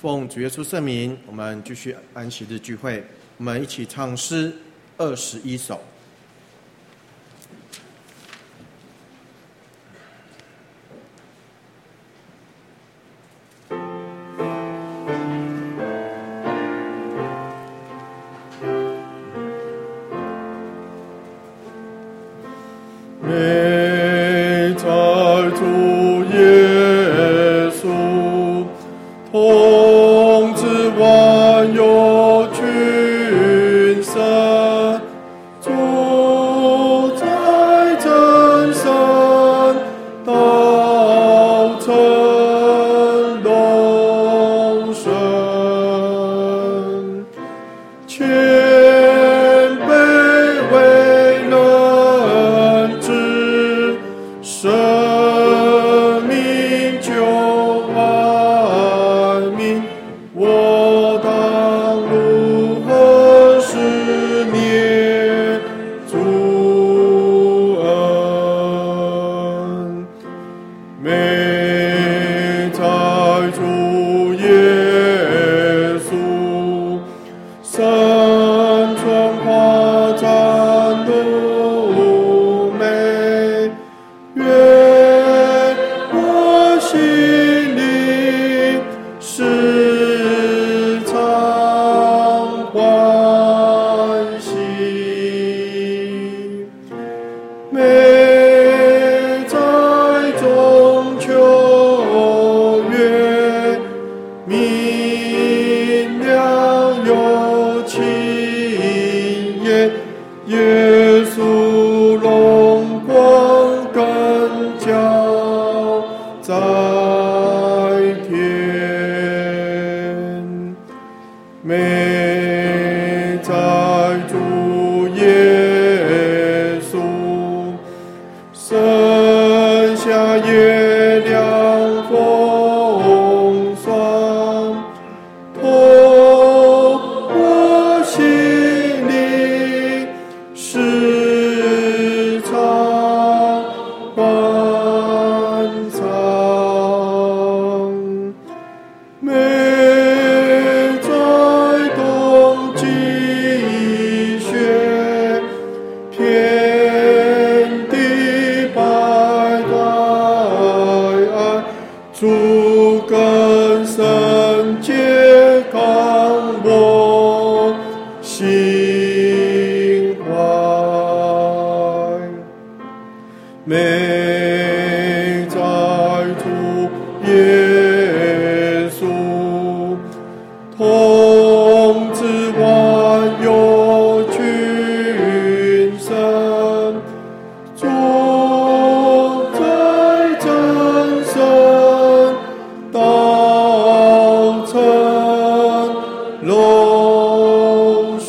奉主耶稣圣名，我们继续安息日聚会，我们一起唱诗21首。 美在主耶稣，统治万有群生，住在真神，道成永生。谦卑为人知，生命救万民，我当如何思念主恩？美在主耶稣，山川花展露美，愿我心里时常欢喜。美在中秋月，明亮有情颜，耶稣荣光更照在天。美在主耶稣，剩下月亮风霜，透我心里时常欢畅。美在冬季雪，遍地百代爱，主更深揭开我心怀。美在主耶稣，统治万有群生，住在真神，道成永生。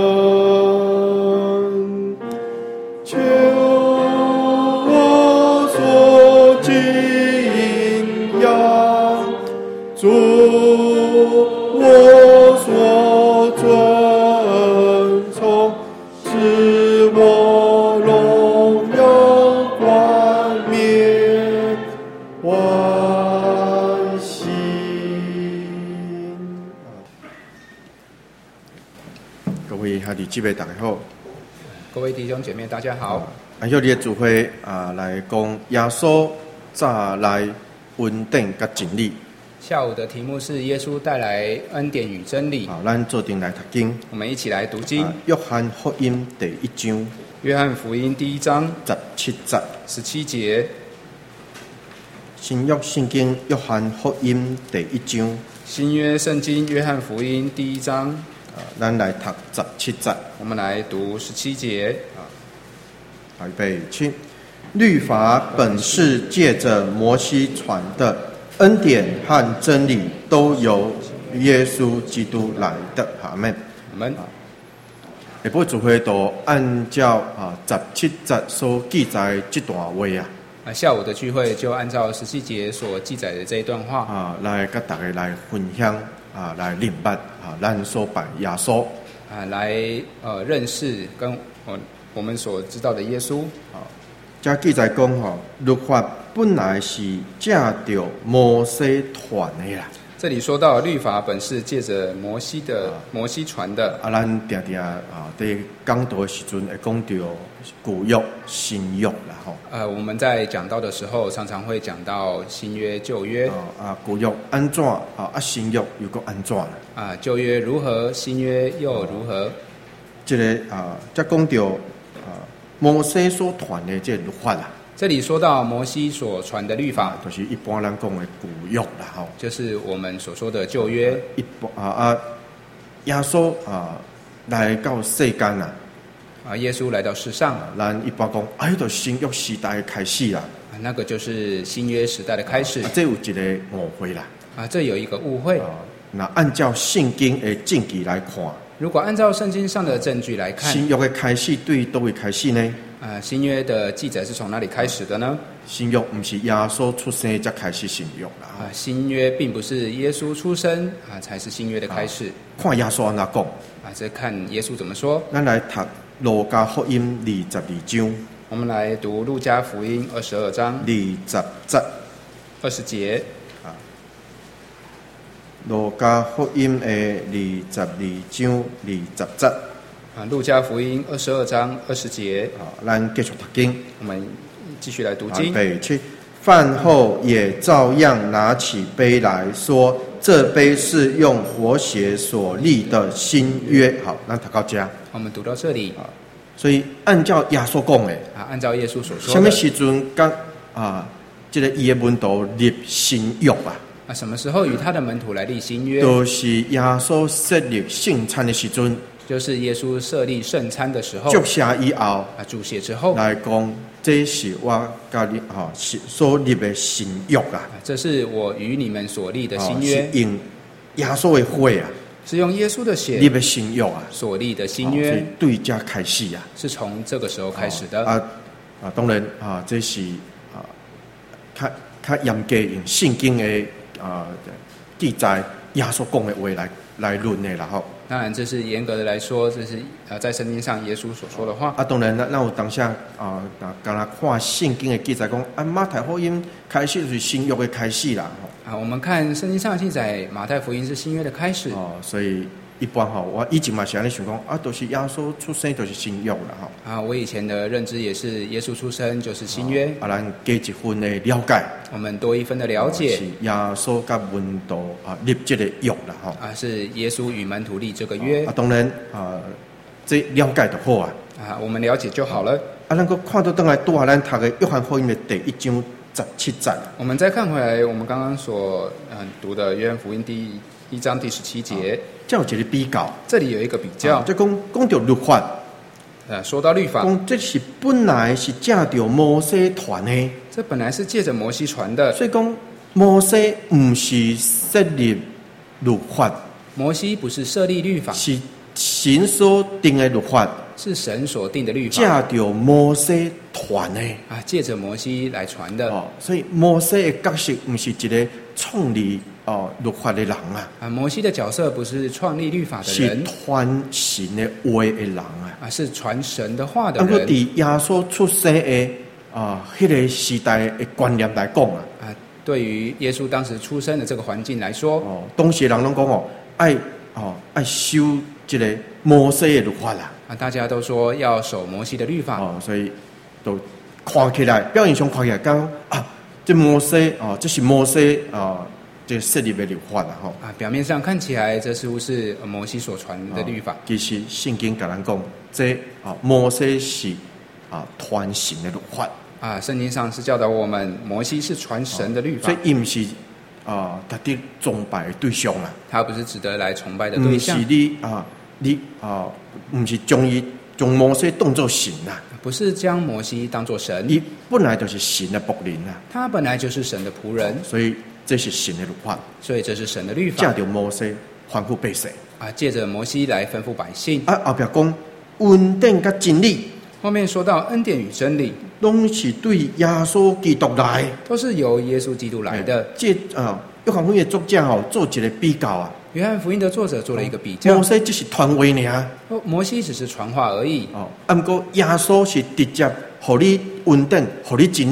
求我所敬仰，主我所尊崇，使我荣耀冠冕欢喜。 各位兄弟姊妹大家好， 各位弟兄姐妹，大家好。 安休日的聚会来讲耶稣早来恩典甲真理。 下午的题目是耶稣带来恩典与真理。 咱做定来读经。 我们一起来读经。 约翰福音第1章。 约翰福音第1章 17节。 17节。 新约圣经约翰福音第1章。 新约圣经约翰福音第1章。 咱来读17节。 我们来读17节。 预备起。律法本是借着摩西传的，恩典和真理都由耶稣基督来的。阿们。 阿们。 下晡聚会都按照17节所记载这段话下午的聚会就按照17节所记载的这一段话来跟大家来分享来明白咱所拜耶稣来认识跟我们所知道的耶稣这记载讲律法本来是借着摩西传的啦。 这里说到律法本是借着摩西传的。 咱常常在讲道的时阵会讲到旧约、新约啦吼。 我们在讲道的时候，常常会讲到新约、旧约。 旧约安怎新约又搁安怎啦？ 旧约如何，新约又如何？ 这个再讲到摩西所传的这律法啦。 这里说到摩西所传的律法， 就是一般人讲的旧约啦吼。 就是我们所说的旧约。 耶稣来到世间啦。 耶稣来到世上， 咱一般讲，迄就新约时代的开始啦。 那个就是新约时代的开始。 这有一个误会啦。 这有一个误会。 那按照圣经的证据来看， 如果按照圣经上的证据来看， 新约的开始对叨位开始呢？ 新约的记载是从哪里开始的呢？ 新约不是耶稣出生才开始新约啦。 新约并不是耶稣出生才是新约的开始。 看耶稣安怎讲？ 这看耶稣怎么说。 咱来读路加福音22章。 我们来读路加福音22章 20节。路加福音的22章20节。 路加福音22章20节。 咱继续读经。 我们继续来读经。 饭后也照样拿起杯来说：“这杯是用活血所立的新约。”好，咱读到这。 我们读到这里。 所以按照耶稣讲的， 按照耶稣所说的， 什么时阵跟这个伊的门徒立新约啊？ 什么时候与他的门徒来立新约？ 就是耶稣设立圣餐的时阵。 就是耶稣设立圣餐的时候， 注写以后， 注写之后来讲，这是我甲你所立的新约这是我与你们所立的新约， 是用耶稣的血是用耶稣的血立的新约所立的新约， 对这开始是从这个时候开始的当然这是较严格用圣经的记载耶稣讲的话来论的啦吼。 当然，这是严格的来说，这是在圣经上耶稣所说的话。 当然，那有当下刚才看圣经的记载讲，马太福音开始就是新约的开始啦。 我们看圣经上的记载，马太福音是新约的开始。 所以一般我以前嘛是安尼想讲都是耶稣出生就是新约啦我以前的认知也是耶稣出生就是新约。 咱加一分的了解， 我们多一分的了解， 是耶稣甲门徒立这个约啦是耶稣与门徒立这个约。 当然这了解就好我们了解就好了。 咱个看到倒来拄下咱读的约翰福音的第1章17节。我们再看回来，我们刚刚所读的约翰福音第1章第17节， 这有一个比较。 这里有一个比较， 就讲到律法。 说到律法， 这是本来是借着摩西传的。 这本来是借着摩西传的， 所以讲摩西不是设立律法， 摩西不是设立律法， 是神所定的律法， 是神所定的律法， 借着摩西传的借着摩西来传的。 所以摩西的角色不是一个创立律法的人摩西的角色不是创立律法的人， 是传神的话的人是传神的话的人。 在耶稣出生的迄个时代的观念来讲对于耶稣当时出生的这个环境来说， 当时人拢讲爱守这个摩西的律法啦大家都说要守摩西的律法所以都看起来表面上看起来讲这摩西这是摩西这设立的律法啦表面上看起来这似乎是摩西所传的律法其实圣经跟咱讲这摩西是传神的律法圣经上是教导我们摩西是传神的律法， 所以伊不是值得崇拜的对象啦， 他不是值得来崇拜的对象， 不是你不是将摩西当作神啦， 不是将摩西当作神， 伊本来就是神的仆人啦， 他本来就是神的仆人， 所以这是神的律法， 所以这是神的律法， 借着摩西吩咐百姓借着摩西来吩咐百姓后边讲恩典跟真理， 后面说到恩典与真理都是对耶稣基督来， 都是由耶稣基督来的。 这约翰福音的作者做一个比较约翰福音的作者做了一个比较， 摩西只是传话尔， 摩西只是传话而已不过耶稣是直接给你恩典，给你真理，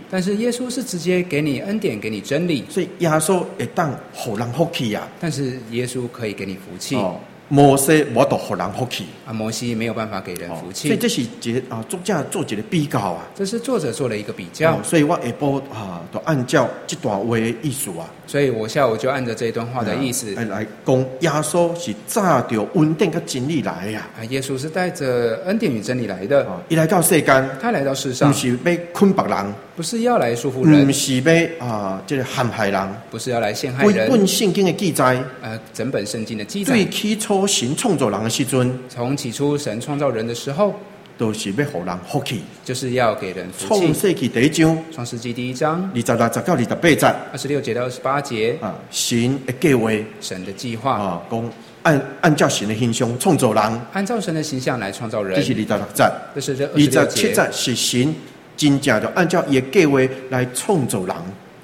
但是耶稣是直接给你恩典，给你真理， 所以耶稣会当互人福气啊。 但是耶稣可以给你福气。 摩西无得互人福气啊，摩西没有办法给人福气， 所以这是一个作者做一个比较啊。 这是作者做了一个比较， 所以我下晡就按照这段话的意思啊。 所以我下午就按照这一段话的意思来讲，耶稣是照着恩典跟真理来呀。 耶稣是带着恩典与真理来的。 他来到世间， 他来到世上， 不是要困别人， 不是要来束缚人， 不是要这个陷害人， 不是要来陷害人。 本圣经的记载， 整本圣经的记载， 最起初神创造人的时阵， 从起初神创造人的时候， 都是要互人福气， 就是要给人福气。 创世纪第1章， 创世纪第1章 26节到28节 ，26节到28节神的计划， 神的计划讲按照神的形象创造人， 按照神的形象来创造人。 这是26节， 这是这26节。 27节是神真正就按照伊的计划来创造人。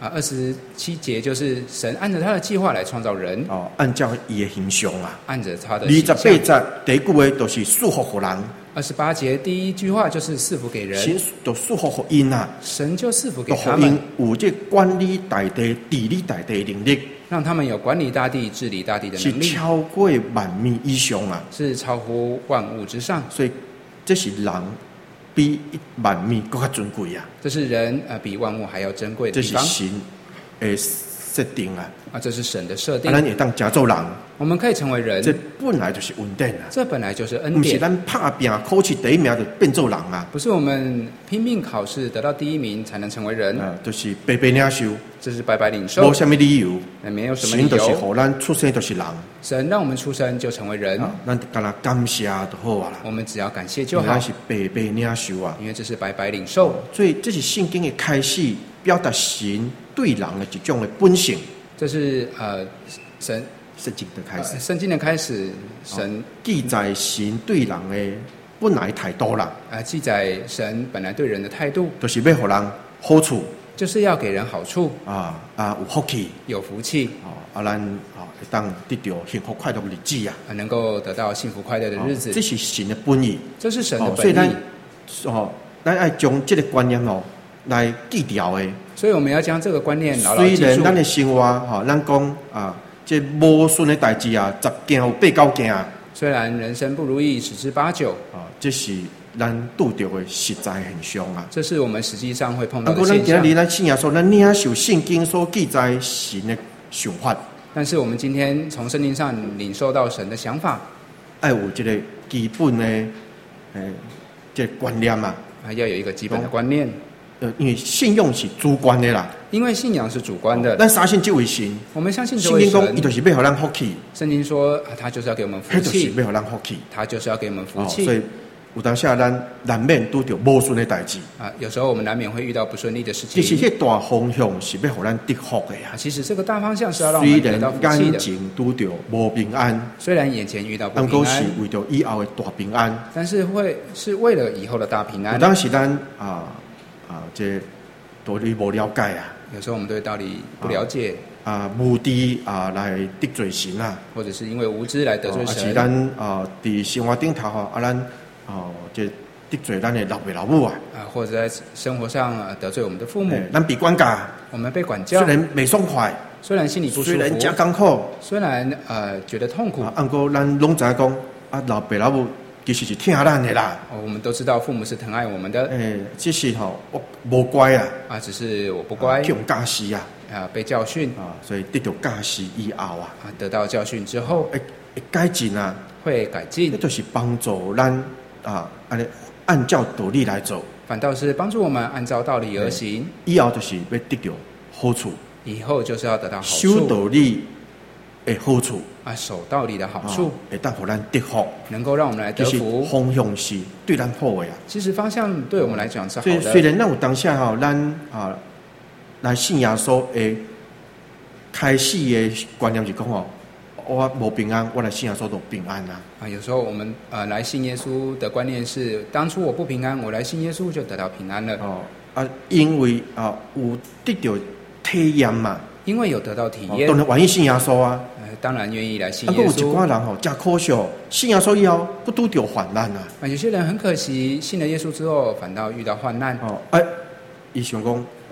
27节就是神按照他的计划来创造人。 按照伊的形象啊， 按着他的形象。 28节第一句话就是祝福给人。 28节第一句话就是赐福给人， 神就祝福给因啊， 神就赐福给他们， 有这管理大地、治理大地的能力， 让他们有管理大地、治理大地的能力， 是超过万民以上啊， 是超乎万物之上。 所以这是人比万民更加尊贵啊！ 这是人比万物还要珍贵的地方。 这是神的设定啊！ 这是神的设定。 咱也当假做人， 我们可以成为人， 这本来就是恩典啊！ 这本来就是恩典， 不是咱打拼考试第一名就变做人啊！ 不是我们拼命考试得到第1名才能成为人， 就是白白领受， 这是白白领受， 无什么理由， 没有什么理由。 神就是让咱出生就是人， 神让我们出生就成为人， 咱干那感谢就好啊啦。 我们只要感谢就好， 是白白领受啊， 因为这是白白领受， 所以这是圣经的开始，表达神对人的一种的本性。 这是圣经的开始， 圣经的开始，神记载神对人的本来态度啦。 记载神本来对人的态度， 就是要给人好处， 就是要给人好处有福气， 有福气咱会当得到幸福快乐的日子啊， 能够得到幸福快乐的日子。 这是神的本意， 这是神的本意。 所以咱要将这个观念来记掉的。 所以我们要将这个观念牢牢记住。 虽然咱的生活咱讲这无顺的代志10件有8、9件。 虽然人生不如意10之8、9 这是咱遇到的实在现象啊。 这是我们实际上会碰到的现象。 咱今日咱信仰说，咱领受圣经所记载神的想法。 但是我们今天从圣经上领受到神的想法， 要有这个基本的这个观念啊， 要有一个基本的观念。 因为信用是主观的啦， 因为信仰是主观的。 咱相信这位神， 我们相信这位神。 圣经讲，伊就是要让咱福气。 圣经说，他就是要给我们福气， 就是要让咱福气， 他就是要给我们福气。 所以有当下咱难免拄到无顺的代志有时候我们难免会遇到不顺利的事情。 其实这大方向是要让咱得福的啊。 其实这个大方向是要让我们得到福气的。 虽然眼前拄到无平安， 虽然眼前遇到不平安， 是为着以后的大平安， 但是是为了以后的大平安。 有当时咱这道理无了解啊， 有时候我们对道理不了解无知来得罪神啊， 或者是因为无知来得罪神。 是咱伫生活顶头咱这得罪咱的老爸老母啊， 或者在生活上得罪我们的父母， 咱被管教， 我们被管教， 虽然未爽快， 虽然心里不舒服， 虽然真艰苦， 虽然觉得痛苦， 不过咱拢知讲老爸老母其实是疼咱的啦。 我们都知道父母是疼爱我们的， 只是我无乖只是我不乖， 被教示被教训所以得到教示以后得到教训之后会改进会改进， 这就是帮助咱按照道理来做， 反倒是帮助我们按照道理而行， 以后就是要得到好处， 以后就是要得到好处， 守道理的好处守道理的好处， 会当让咱得福， 能够让我们来得福。 方向是对咱好的其实方向对我们来讲是好的。 虽然咱有当下咱来信耶稣的开始的观念是讲我无平安，我来信耶稣就平安有时候我们来信耶稣的观念是，当初我不平安，我来信耶稣就得到平安了。 因为有得到体验嘛， 因为有得到体验， 当然愿意信耶稣当然愿意来信耶稣。 有一寡人真可惜，信耶稣以后不拄到患难有些人很可惜，信了耶稣之后反倒遇到患难。 伊想讲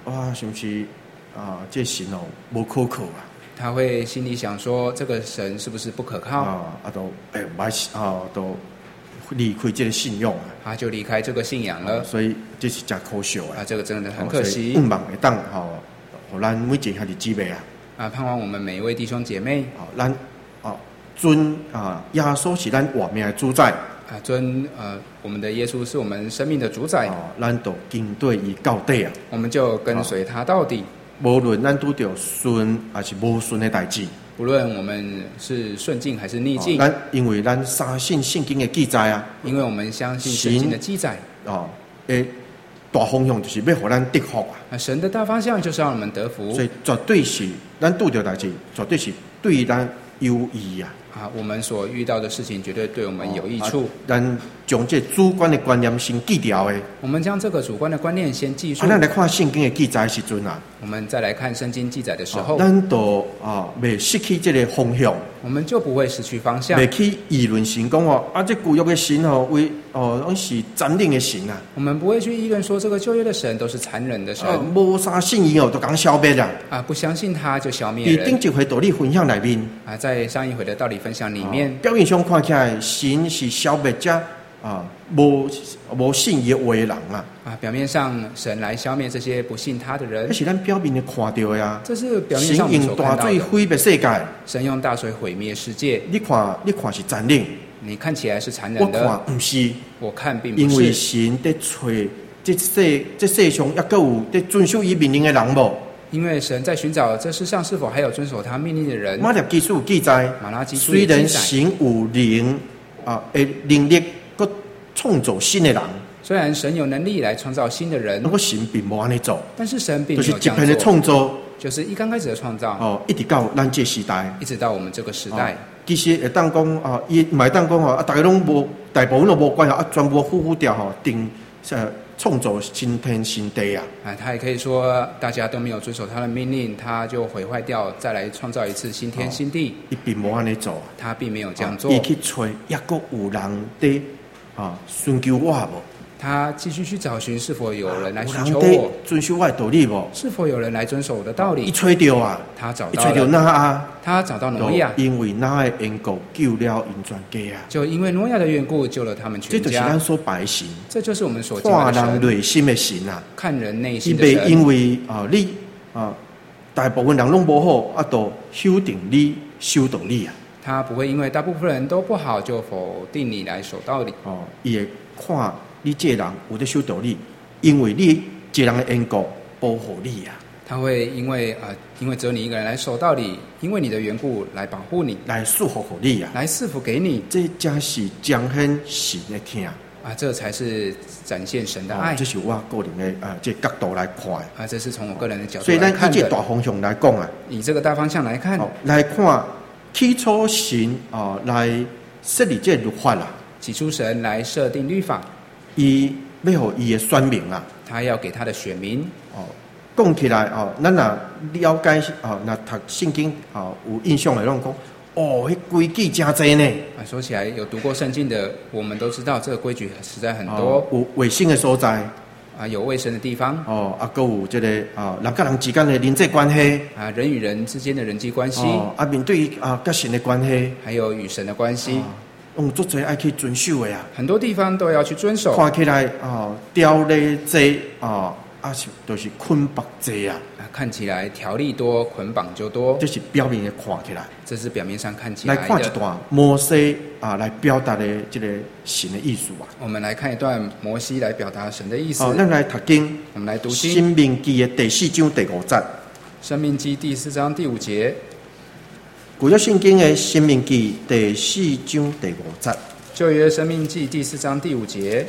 哇，是不是这神哦无可靠啊？ 他会心里想说，这个神是不是不可靠？ 都都离开这个信仰啊， 他就离开这个信仰了。 所以这是真可惜啊！ 这个真的很可惜。 盼望会当互咱每一个兄弟姊妹盼望我们每一位弟兄姐妹， 咱尊耶稣是咱活命的主宰。 尊我们的耶稣是我们生命的主宰。 咱就跟对伊到底啊！ 我们就跟随他到底。 无论咱拄着顺还是无顺的代志， 不论我们是顺境还是逆境， 因为咱相信圣经的记载啊， 因为我们相信圣经的记载大方向就是要互咱得福啊！ 神的大方向就是让我们得福， 所以绝对是咱拄着代志，绝对是对咱有益啊！ 我们所遇到的事情绝对对我们有益处。 咱将这主观的观念先记掉的。 我们将这个主观的观念先记住。 咱来看圣经的记载的时阵啊， 我们再来看圣经记载的时候， 咱就未失去这个方向， 我们就不会失去方向。 未去议论神讲这旧约的神为拢是残忍的神啊。 我们不会去议论说这个旧约的神都是残忍的神。 无啥信仰都讲消灭啦。 不相信他就消灭人。 顶一回道理分享里面在上一回的道理分享里面， 表面上看起来神是消灭者无信伊话的人啊。 表面上神来消灭这些不信他的人， 这是咱表面的看到的呀。 这是表面上我们所看到的。 神用大水毁灭世界， 神用大水毁灭世界。 你看是残忍， 你看起来是残忍的， 我看不是， 我看并不是。 因为神在找这世上还有在遵守伊命令的人无？ 因为神在寻找这世上是否还有遵守他命令的人。 马拉基书记载，虽然神有灵能力，佮创造新的人。 虽然神有能力来创造新的人， 不过神并无安尼做， 但是神并没有这样做。 就是一片的创造， 就是一刚开始的创造， 一直到咱这时代， 一直到我们这个时代。 其实会当讲伊唔系当讲大家拢无，大部分都无关全部呼掉定创造新天新地啊！ 他也可以说大家都没有遵守他的命令，他就毁坏掉，再来创造一次新天新地。 伊并无安尼做， 他并没有这样做。 伊去找抑个有人在寻求我无？他继续去找寻是否有人来寻求我， 遵守我的道理无？ 是否有人来遵守我的道理？ 伊找到啊， 他找到了。 伊找到挪亚， 他找到挪亚， 因为挪亚的缘故救了因全家啊！ 就因为挪亚的缘故救了他们全家。 这就是咱所拜的神， 这就是我们所敬拜的神。 看人内心的神啊， 看人内心的神。 伊袂因为你大部分人拢无好，就否定你守道理啊。 他不会因为大部分人都不好就否定你来守道理。 伊会看你这人有在守道理，因为你这人的缘故保护你啊。 他会因为只有你一个人来守道理，因为你的缘故来保护你， 来祝福你啊， 来赐福给你。 这才是彰显神的疼这才是展现神的爱。 这是我个人的这角度来看这是从我个人的角度来看的。 所以咱以这大方向来讲以这个大方向来看， 来看起初神来设立这律法啦。 起初神来设定律法， 伊要互伊的选民啊， 他要给他的选民讲起来咱若了解若读圣经有印象的，拢讲迄规矩真侪呢。 说起来有读过圣经的，我们都知道这个规矩实在很多。 有卫生的所在有卫生的地方还有这个人跟人之间的人际关系人与人之间的人际关系面对跟神的关系， 还有与神的关系， 足侪爱去遵守的很多地方都要去遵守。 看起来条例多就是捆绑多看起来条例多，捆绑就多。 这是表面的看起来， 这是表面上看起来的。 来看一段摩西来表达的这个神的意思我们来看一段摩西来表达神的意思。 咱来读经， 我们来读经。 申命记的第4章第5节。 申命记第4章第5节。 旧约圣经的申命记第4章第5节。 旧约申命记第4章第5节。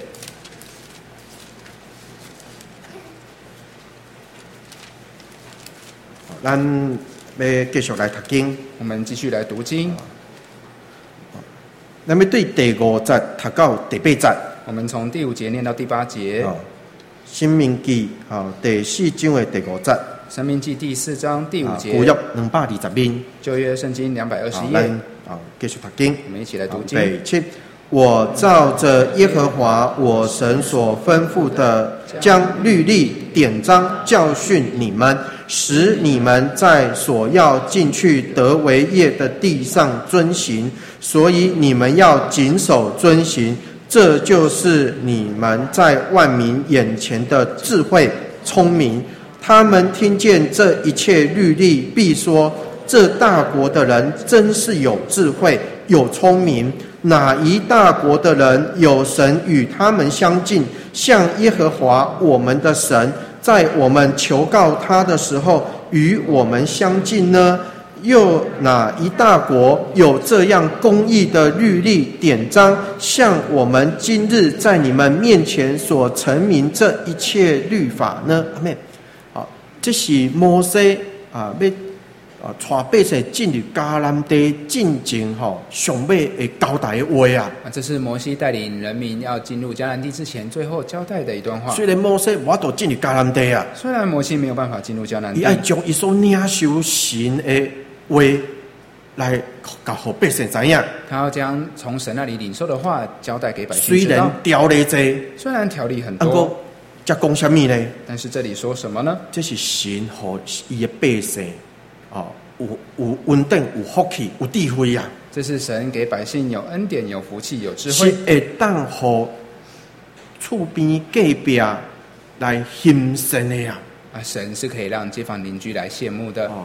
咱要继续来读经， 我们继续来读经。 咱要对第5节读到第8节。 我们从第5节念到第8节。 申命记第4章的第5节。 申命记第4章第5节。 旧约220面。 旧约圣经220页。 继续读经。 我们一起来读经。 我照着耶和华我神所吩咐的将律例典章教训你们，使你们在所要进去得为业的地上遵行。所以你们要谨守遵行，这就是你们在万民眼前的智慧聪明。他们听见这一切律例，必说：这大国的人真是有智慧有聪明。哪一大国的人有神与他们相近，像耶和华我们的神，在我们求告他的时候与我们相近呢？又哪一大国有这样公义的律例典章，像我们今日在你们面前所陈明这一切律法呢？阿们。好，这是摩西要带百姓进入迦南地进前上尾会交代的话啊。 这是摩西带领人民要进入迦南地之前最后交代的一段话。 虽然摩西无法度进入迦南地啊， 虽然摩西没有办法进入迦南地， 他要将他所领受神的话来告诉百姓知影。 他要将从神那里领受的话交代给百姓虽知道。 然条例多， 虽然条例很不过多， 才讲什么呢？ 但是这里说什么呢？ 这是神予伊的百姓有稳定、有福气、有智慧啊！ 这是神给百姓有恩典、有福气、有智是慧， 会当予厝边隔壁来欣赏的啊！ 神是可以让街坊邻居来羡慕的。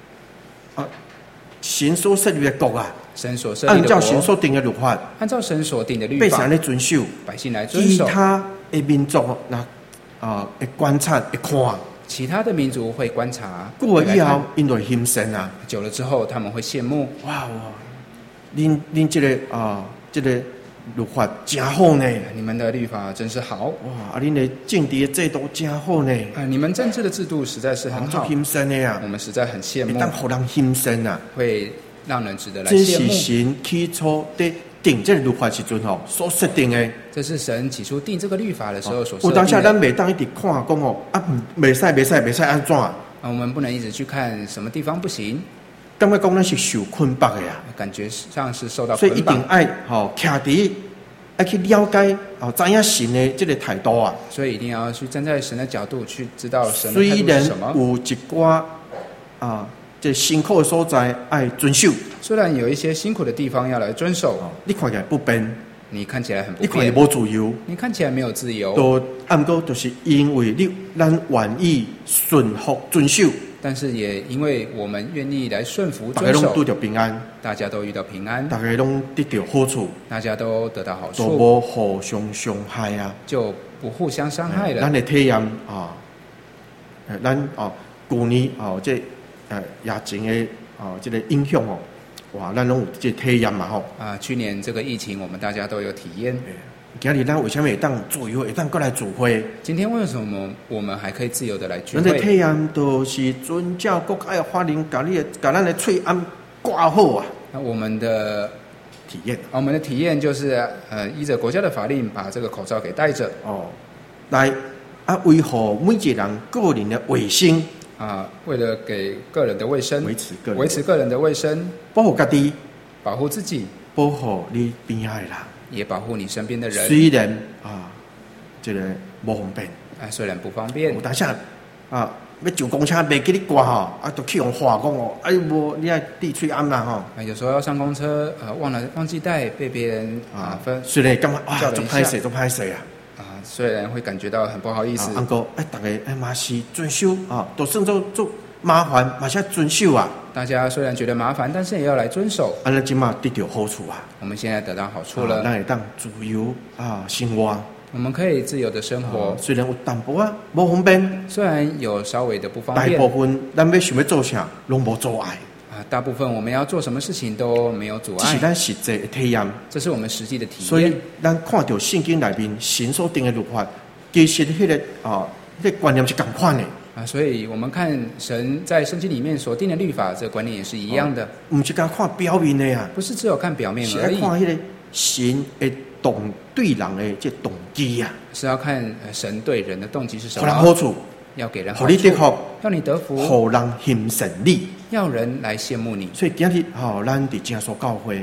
神所设立的国啊， 神所设立按的国， 照神所定的律法， 按照神所定的律法百姓来遵守， 百姓来遵其守。 他的民族会观察、会看， 其他的民族会观察， 过了以后会来看， 因就会欣赏啊！ 久了之后他们会羡慕。 哇，恁这个这个律法真好呢！ 你们的律法真是好哇，恁的政治的制度真好呢！ 你们政治的制度实在是很好， 欣赏的啊我！们实在很羡慕， 会当互人欣赏啊！ 会让人值得来这是羡慕。 神起初在定这个律法时阵所设定的。 这是神起初定这个律法的时候所设有当下咱定的。 袂当一直看讲袂使安怎？ 我们不能一直去看什么地方不行， 感觉讲咱是受捆绑的啊！ 感觉上是受到所以一捆绑， 定爱徛伫要去了解知影神的这个态度啊。 所以一定要去站在神的角度去知道神的态度虽然是什么。 有一寡这辛苦的所在爱遵守， 虽然有一些辛苦的地方要来遵守， 你看起来不便， 你看起来很不你看起来便， 无自由， 你看起来没有自由， 都按过就是因为咱愿意顺服遵守， 但是也因为我们愿意来顺服大家遵守， 拢拄着平安， 大家都遇到平安， 大家拢得到好处， 大家都得到好都处， 无互相伤害啊。 就不互相伤害了。 咱的体验咱去年这疫情的这个影响哇，咱拢有这体验嘛吼。 去年这个疫情，我们大家都有体验。 今日咱为什么会当自由，会当过来聚会？ 今天为什么我们还可以自由的来聚咱的会？ 体验都是遵照国家的法令，把咱的喙安挂好啊。 那我们的体验就是依着国家的法令，把这个口罩给戴着来维护每一个人个人的卫生为了给个人的卫生， 维持个人的卫生， 保护家己， 保护自己， 保护你边仔的人， 也保护你身边的人。 虽然这个无方便虽然不方便有，当下要上公车袂记你挂就去用话讲无你爱滴喙安啦有时候要上公车忘记带，被别人虽然感觉叫了做歹势啊。 虽然会感觉到很不好意思， 不过大家嘛是遵守都算做麻烦，嘛是要遵守啊。 大家虽然觉得麻烦，但是也要来遵守。 咱今嘛得到好处啊， 我们现在得到好处了， 咱会当自由生活。 我们可以自由的生活， 虽然有淡薄无方便， 虽然有稍微的不方便， 大部分咱要想要做啥，拢无阻碍。 大部分我们要做什么事情都没有阻碍， 这是咱实际的体验， 这是我们实际的体验。 所以咱看到圣经内面神所定的律法，其实迄个观念是同款的所以我们看神在圣经里面所定的律法，这个观念也是一样的， 不是光看表面的呀， 不是只有看表面是而已， 要看迄个神的对人的这动机啊， 是要看神对人的动机是什互人么， 好处， 要给人好处， 互你得福， 要你得福， 互人欣赏你。 要人来羡慕你。 所以今日咱伫正所教会，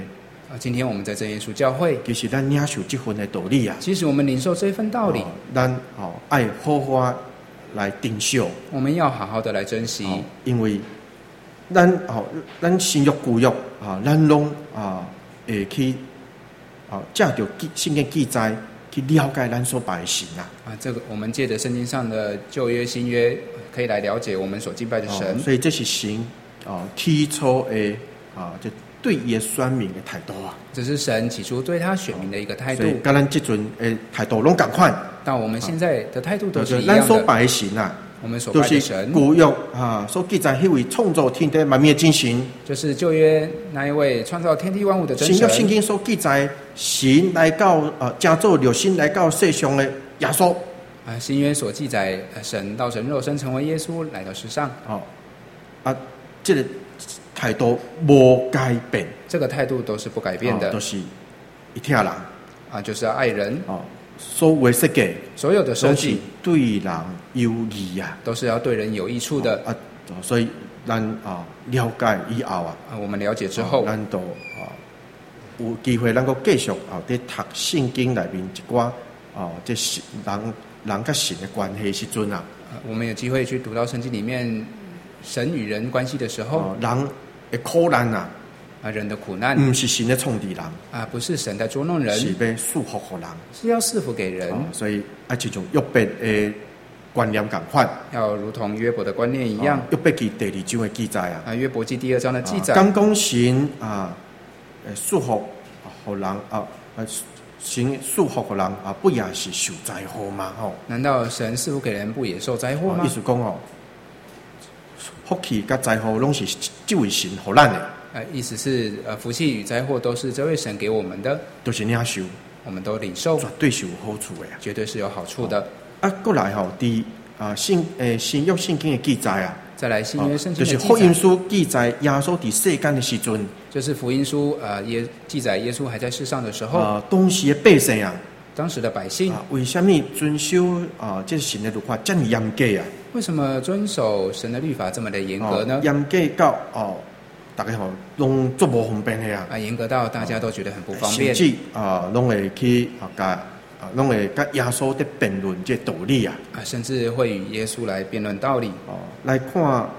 今天我们在真耶稣教会， 其实咱领受这份的道理啊， 其实我们领受这份道理， 咱爱好好来珍惜， 我们要好好的来珍惜， 因为咱新约旧约咱拢会去借着圣经记载去了解咱所拜的神这个我们借着圣经上的旧约、新约，可以来了解我们所敬拜的神。 所以这是神起初的就对耶选民的态度啊。 这是神起初对他选民的一个态度。 所以跟咱这阵的态度拢同款。 但我们现在的态度都是一样的。 咱所拜的神我们所拜的神， 旧约所记载迄位创造天地万物的真神， 就是旧约那一位创造天地万物的真神。 新约圣经所记载神来到加做肉身来到世上的耶稣。 新约所记载神道成肉身成为耶稣来到世上。 这个态度无改变， 这个态度都是不改变的， 都是一听人就是要爱人。 所有设计， 所有的设计对人有益都是要对人有益处的。 所以咱了解以后我们了解之后， 咱都有机会能够继续在读圣经里面一寡这人跟神的关系时阵我们有机会去读到圣经里面神与人关系的时候， 人的苦难人的苦难不是神的创治人不是神在捉弄人， 是要束缚给人， 是要赐福给人。 所以这种约伯的观念同款， 要如同约伯的观念一样。 约伯记第2章的记载约伯记第2章的记载， 刚讲神束缚给人神束缚给人不也是受灾祸吗？ 难道神赐福给人不也受灾祸吗？ 意思讲福气跟灾祸拢是这位神给咱的。 意思是福气与灾祸都是这位神给我们的， 都是领受， 我们都领受， 绝对是有好处的绝对是有好处的。 过来新约圣经的记载再来新约圣经的记载， 就是福音书记载耶稣在世间的时阵， 就是福音书记载耶稣还在世上的时候， 当时的百姓当时的百姓为什么遵守这神的律法这么严格为什么遵守神的律法这么的严格呢？ 严格到大家拢做不方便的严格到大家都觉得很不方便， 甚至拢会去拢会跟耶稣在辩论这道理甚至会与耶稣来辩论道理。 来看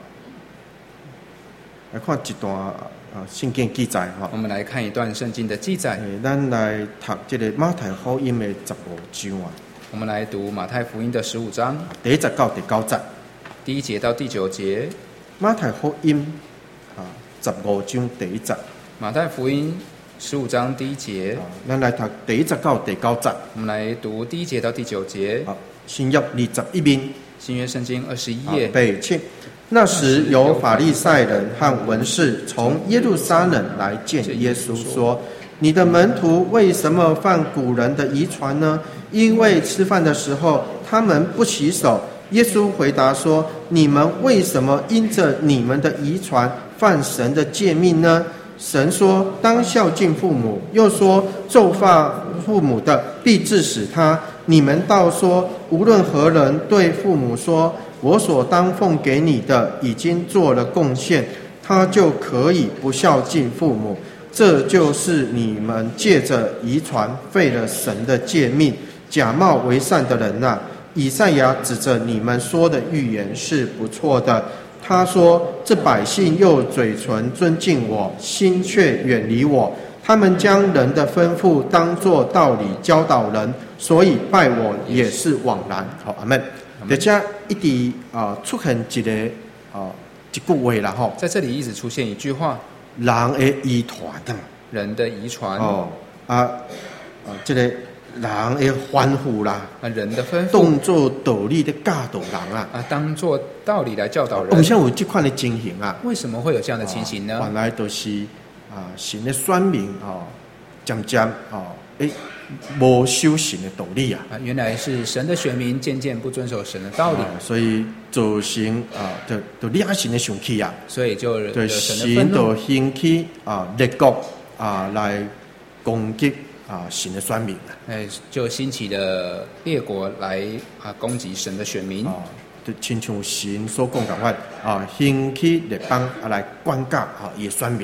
一段圣经记载我们来看一段圣经的记载。 咱来读这个马太福音的15章我们来读马太福音的15章第1节到第9节， 第1节到第9节。 马太福音15章第1节。 马太福音15章第1节， 咱来读第1节到第9节。 我们来读第1节到第9节。 新约21面， 新约圣经21页。 备请。那时有法利赛人和文士从耶路撒冷来见耶稣，说：“你的门徒为什么犯古人的遗传呢？因为吃饭的时候他们不洗手。”耶稣回答说：“你们为什么因着你们的遗传犯神的诫命呢？神说当孝敬父母，又说咒骂父母的必治死他。你们倒说无论何人对父母说我所当奉给你的已经做了贡献，他就可以不孝敬父母。这就是你们借着遗传废了神的诫命，假冒为善的人啊！以赛亚指着你们说的预言是不错的。他说：这百姓又嘴唇尊敬我，心却远离我。他们将人的吩咐当作道理教导人，所以拜我也是枉然。好，阿们。而且一直出现一个一句话啦吼， 在这里一直出现一句话： 人的遗传， 人的遗传这个人的吩咐啦， 人的吩咐当作道理的教导人当作道理来教导人。 为什么有这款的情形为什么会有这样的情形呢？ 原来都是神的选民渐渐无守神的道理原来是神的选民渐渐不遵守神的道理， 所以造成就惹神的生气所以就惹神的神愤怒， 就兴起列国来攻击神的选民就兴起了列国来攻击神的选民就亲像神所讲的话兴起列邦来管教伊的选民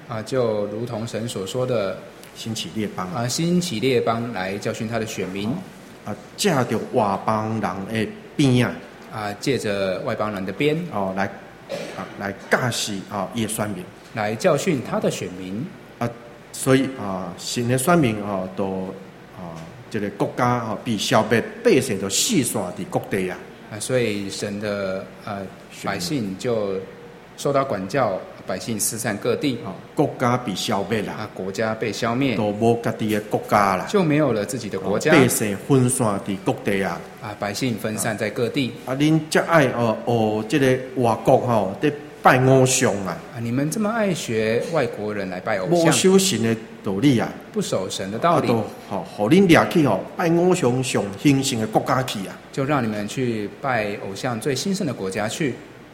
就如同神所说的， 兴起列邦兴起列邦来教训他的选民， 借着外邦人的边借着外邦人的鞭， 来教示伊的选民， 来教训他的选民。 所以神的选民都这个国家被消灭，百姓都四散伫各地所以神的百姓就受到管教，百姓四散各地， 国家被消灭啦， 国家被消灭， 都无家己的国家啦， 就没有了自己的国家， 百姓分散伫各地百姓分散在各地。 恁才爱学这个外国在拜偶像你们这么爱学外国人来拜偶像， 无守神的道理不守神的道理， 互恁掠去拜偶像上兴盛的国家去就让你们去拜偶像最兴盛的国家去。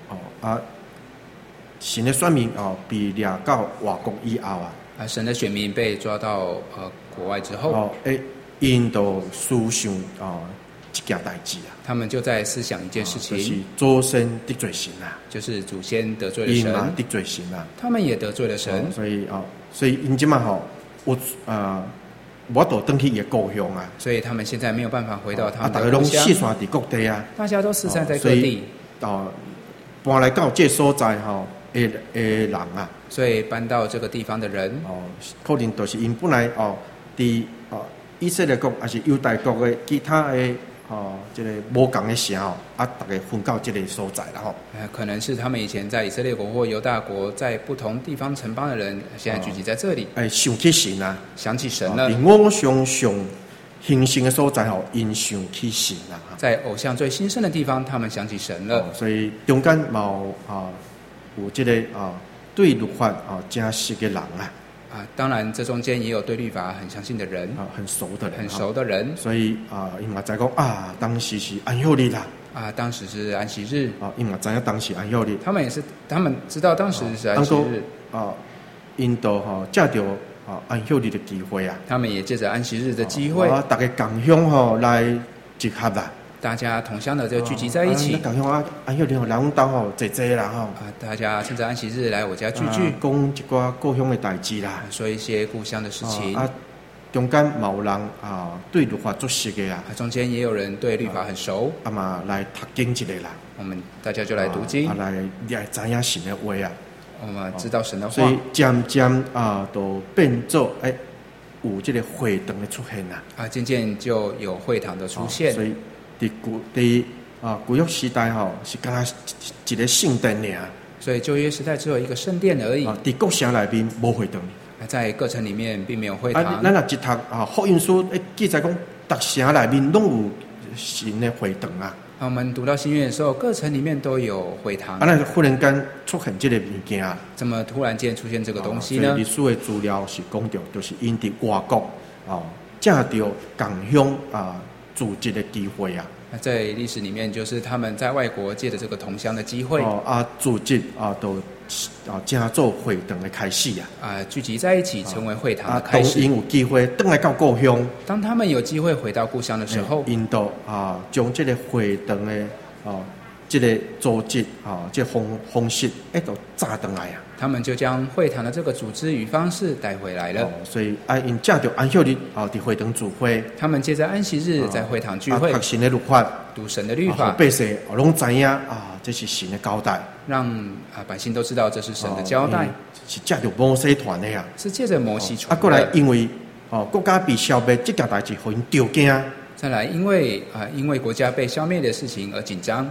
神的选民被掠到外国以后神的选民被抓到国外之后， 因都思想一件代志他们就在思想一件事情， 就是祖先得罪神就是祖先得罪了神， 因得罪神他们也得罪了神， 所以因即嘛我都回去伊的故乡所以他们现在没有办法回到他们大家拢的故乡， 四散伫各地大家都四散在各地， 搬来到这所在的人所以搬到这个地方的人可能都是因本来伫以色列国还是犹太国的其他的这个无同的城大家分到这个所在啦可能是他们以前在以色列国或犹大国在不同地方城邦的人，现在聚集在这里， 想起神想起神了， 偶像上兴盛的所在因想起神在偶像最兴盛的地方，他们想起神了， 所以中间有这个对律法真熟的人当然这中间也有对律法很相信的人很熟的人，所以因嘛知讲当时是安息日当时是安息日因嘛知影当时安息日， 他们知道当时是安息日因都借着安息日的机会他们也借着安息日的机会大家共享来集合大家同乡的就聚集在一起， 共享安息日人当坐啦大家趁着安息日来我家聚聚， 讲一寡故乡的代志啦， 说一些故乡的事情中间有人对律法做熟的中间也有人对律法很熟嘛来读经一下啦， 我们大家就来读经来知影神的话我们知道神的话， 所以渐渐都变做有这个会堂的出现渐渐就有会堂的出现， 所以伫古约时代是刚一个圣殿尔， 所以旧约时代只有一个圣殿而已伫各城内面无会堂， 在各城里面并没有会堂咱若一读福音书记载讲各城内面拢有神的会堂我们读到新约的时候，各城里面都有会堂那忽然间出现这个物件怎么突然间出现这个东西呢？ 历史的资料是讲到就是因伫外国借着共享组织的机会在历史里面就是他们在外国借着这个同乡的机会组织都正做会堂的开始聚集在一起成为会堂的开始， 当因有机会回来到故乡， 当他们有机会回到故乡的时候， 因都将这个会堂的这个组织这方式都炸回来他们就将会堂的这个组织与方式带回来了所以因借着安息日伫会堂聚会， 他们借着安息日在会堂聚会读神的律法， 读神的律法， 百姓拢知影这是神的交代， 让百姓都知道这是神的交代， 是借着摩西传的是借着摩西传的。 过来因为国家被消灭这件代志互因着惊， 再来因为国家被消灭的事情而紧张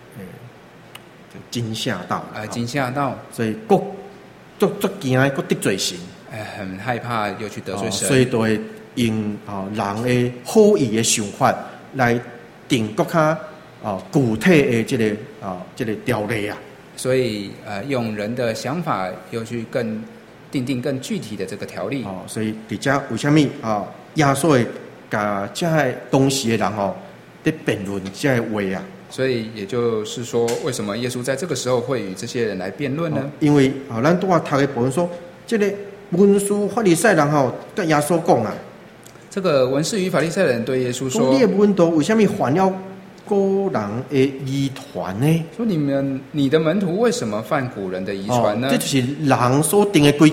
惊吓到所以足惊佫得罪神很害怕又去得罪神所以都会用人的好意的想法来定更较具体的这个条例所以用人的想法又去定更具体的这个条例所以伫遮为什么耶稣会甲这当时的人在辩论这个话所以也就是说，为什么耶稣在这个时候会与这些人来辩论呢？ 因为咱拄读的部分说，这个文士法利赛人跟耶稣讲这个文士与法利赛人对耶稣说：“ 你的门徒为什么犯了古人的遗传呢？ 说你的门徒为什么犯古人的遗传呢？ 这就是人所定的规矩，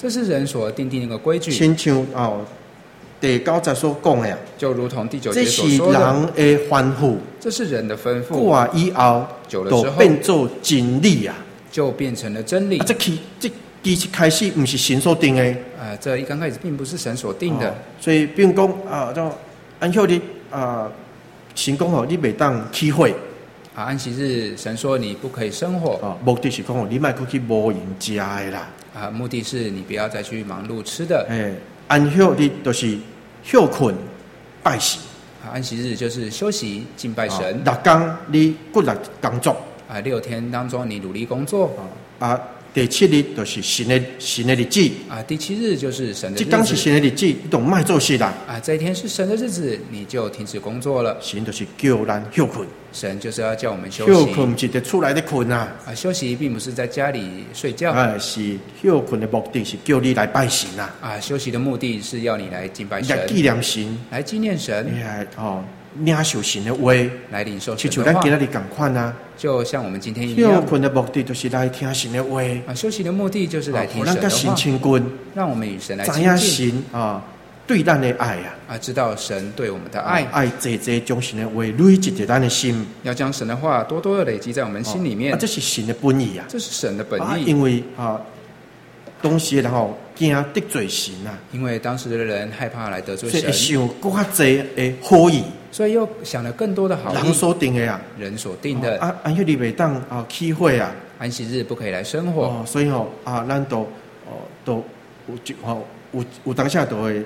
这是人所定的一个规矩， 亲像第9节所讲的呀， 就如同第9 这是节所说的， 人的吩咐， 这是人的吩咐， 过以后就久了之后变做真理啊！ 就变成了真理。 这其实开始不是神所定的， 这一刚开始并不是神所定的， 所以比如讲叫安息日神讲你袂当起火安息日神说你不可以生火目的是讲你莫去无营食的啦目的是你不要再去忙碌吃的。 安息日就是休困拜神安息日就是休息敬拜神。 6天你骨力工作 6天当中你努力工作第7日就是神的日子第7日就是神的日子。 这当是神的日子，你都莫做事啦这一天是神的日子，你就停止工作了。 神就是叫咱休困， 神就是要叫我们休息。 休困不是在厝内的困休息并不是在家里睡觉是休困的目的是叫你来拜神休息的目的是要你来敬拜神， 来纪念神， 来纪念神， 领受神的话， 来领受神就的话， 像咱今日同款就像我们今天一样。 休困的目的就是来听神的话休息的目的就是来听神的话， 让神亲近， 让我们与神来亲知影近神对咱的爱知道神对我们的爱， 爱济将神的话累积在咱的心， 要将神的话多多的累积在我们心里面。 这是神的本意这是神的本意。 因为当时的人惊得罪神因为当时的人害怕来得罪神， 所以想更加济的好意， 所以又想了更多的好意。 人所定的人所定的安息日袂当起火安息日不可以来生火所以咱都有当下都会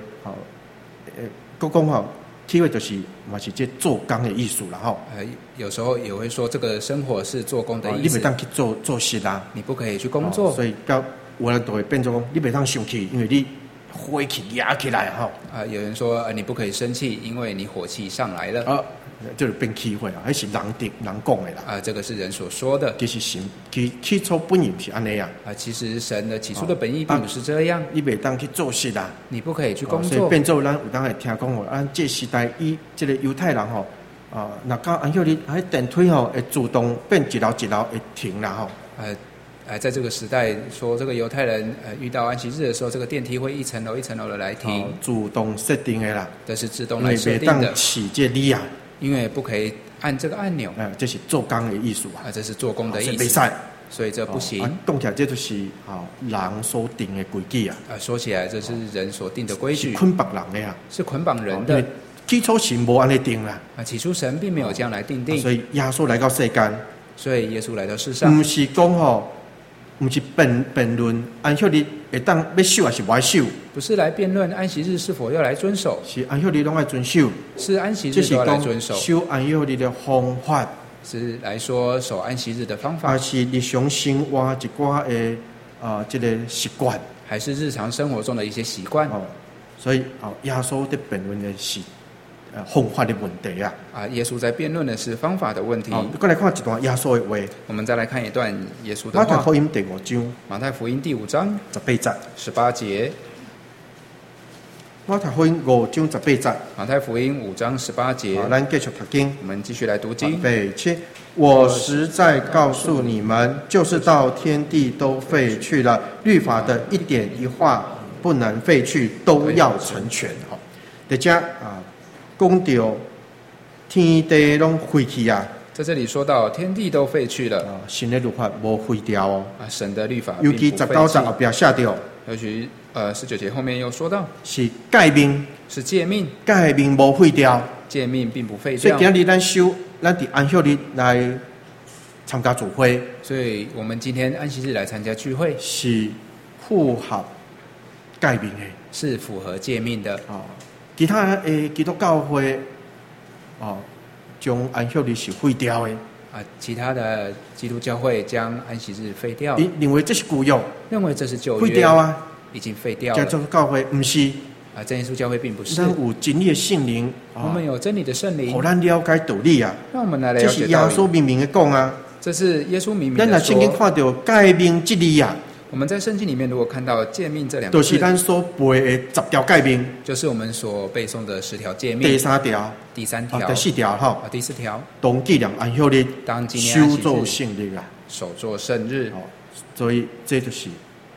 讲起火就是嘛是这做工的意思啦有时候也会说这个生火是做工的意思， 你袂当去做事你不可以去工作所以到有人都会变做讲你袂当生气，因为你火气压起来有人说你不可以生气，因为你火气上来了就是变起火还是人讲的啦这个是人所说的。 其实神起初本意是安尼其实神的起初的本意并不是这样你袂当去做事你不可以去工作所以变做咱有当会听讲咱这时代这个犹太人若到安息日电梯会自动变一楼一楼会停啦在这个时代说这个犹太人遇到安息日的时候，这个电梯会一层楼一层楼的来停自动设定的啦， 这是自动来设定的， 袂当起这里因为不可以按这个按钮这是做工的意思这是做工的意思，所以这不行讲起来这就是人所定的规矩说起来这是人所定的规矩， 是捆绑人的是捆绑人的起初神无安尼定啦起初神并没有这样来定所以耶稣来到世间， 所以耶稣来到世上不是讲不是辩论安息日会当要守还是不爱守， 不是来辩论安息日是否要来遵守， 是安息日拢要遵守， 是安息日都要来遵守， 守安息日的方法， 是来说守安息日的方法， 还是日常生活一寡的这个习惯， 还是日常生活中的一些习惯所以耶稣在辩论的是方法的问题耶稣在辩论的是方法的问题再来看一段耶稣的话， 我们再来看一段耶稣的话。 马太福音第5章， 马太福音第5章 18节 18节， 马太福音5章18节， 马太福音5章18节咱继续读经， 我们继续来读经。 我实在告诉你们，就是到天地都废去了，律法的一点一画不能废去，都要成全大家讲到天地拢废去在这里说到天地都废去了神的律法无废掉神的律法尤其19节后边写到， 尤其19节后面又说到是诫命， 是诫命， 诫命无废掉， 诫命并不废掉。 所以今日咱伫安息日来参加聚会， 所以我们今天安息日来参加聚会是符合诫命的， 是符合诫命的其他的基督教会将安息日是废掉的其他的基督教会将安息日废掉， 认为这是旧约， 认为这是旧约， 废掉已经废掉了。 基督教会不是真耶稣教会并不是， 咱有真理的圣灵我们有真理的圣灵， 让咱了解道理让我们来了这是耶解道理。 稣明明的讲这是耶稣明明咱的若圣经看到诫命这字我们在圣经里面如果看到诫命这两个字， 就是咱所背的10条诫命， 就是我们所背诵的10条诫命。 第3条、 第3条、 第4条第4条， 当纪念安息日， 当纪念安息日， 守做圣日守做圣日。 所以这就是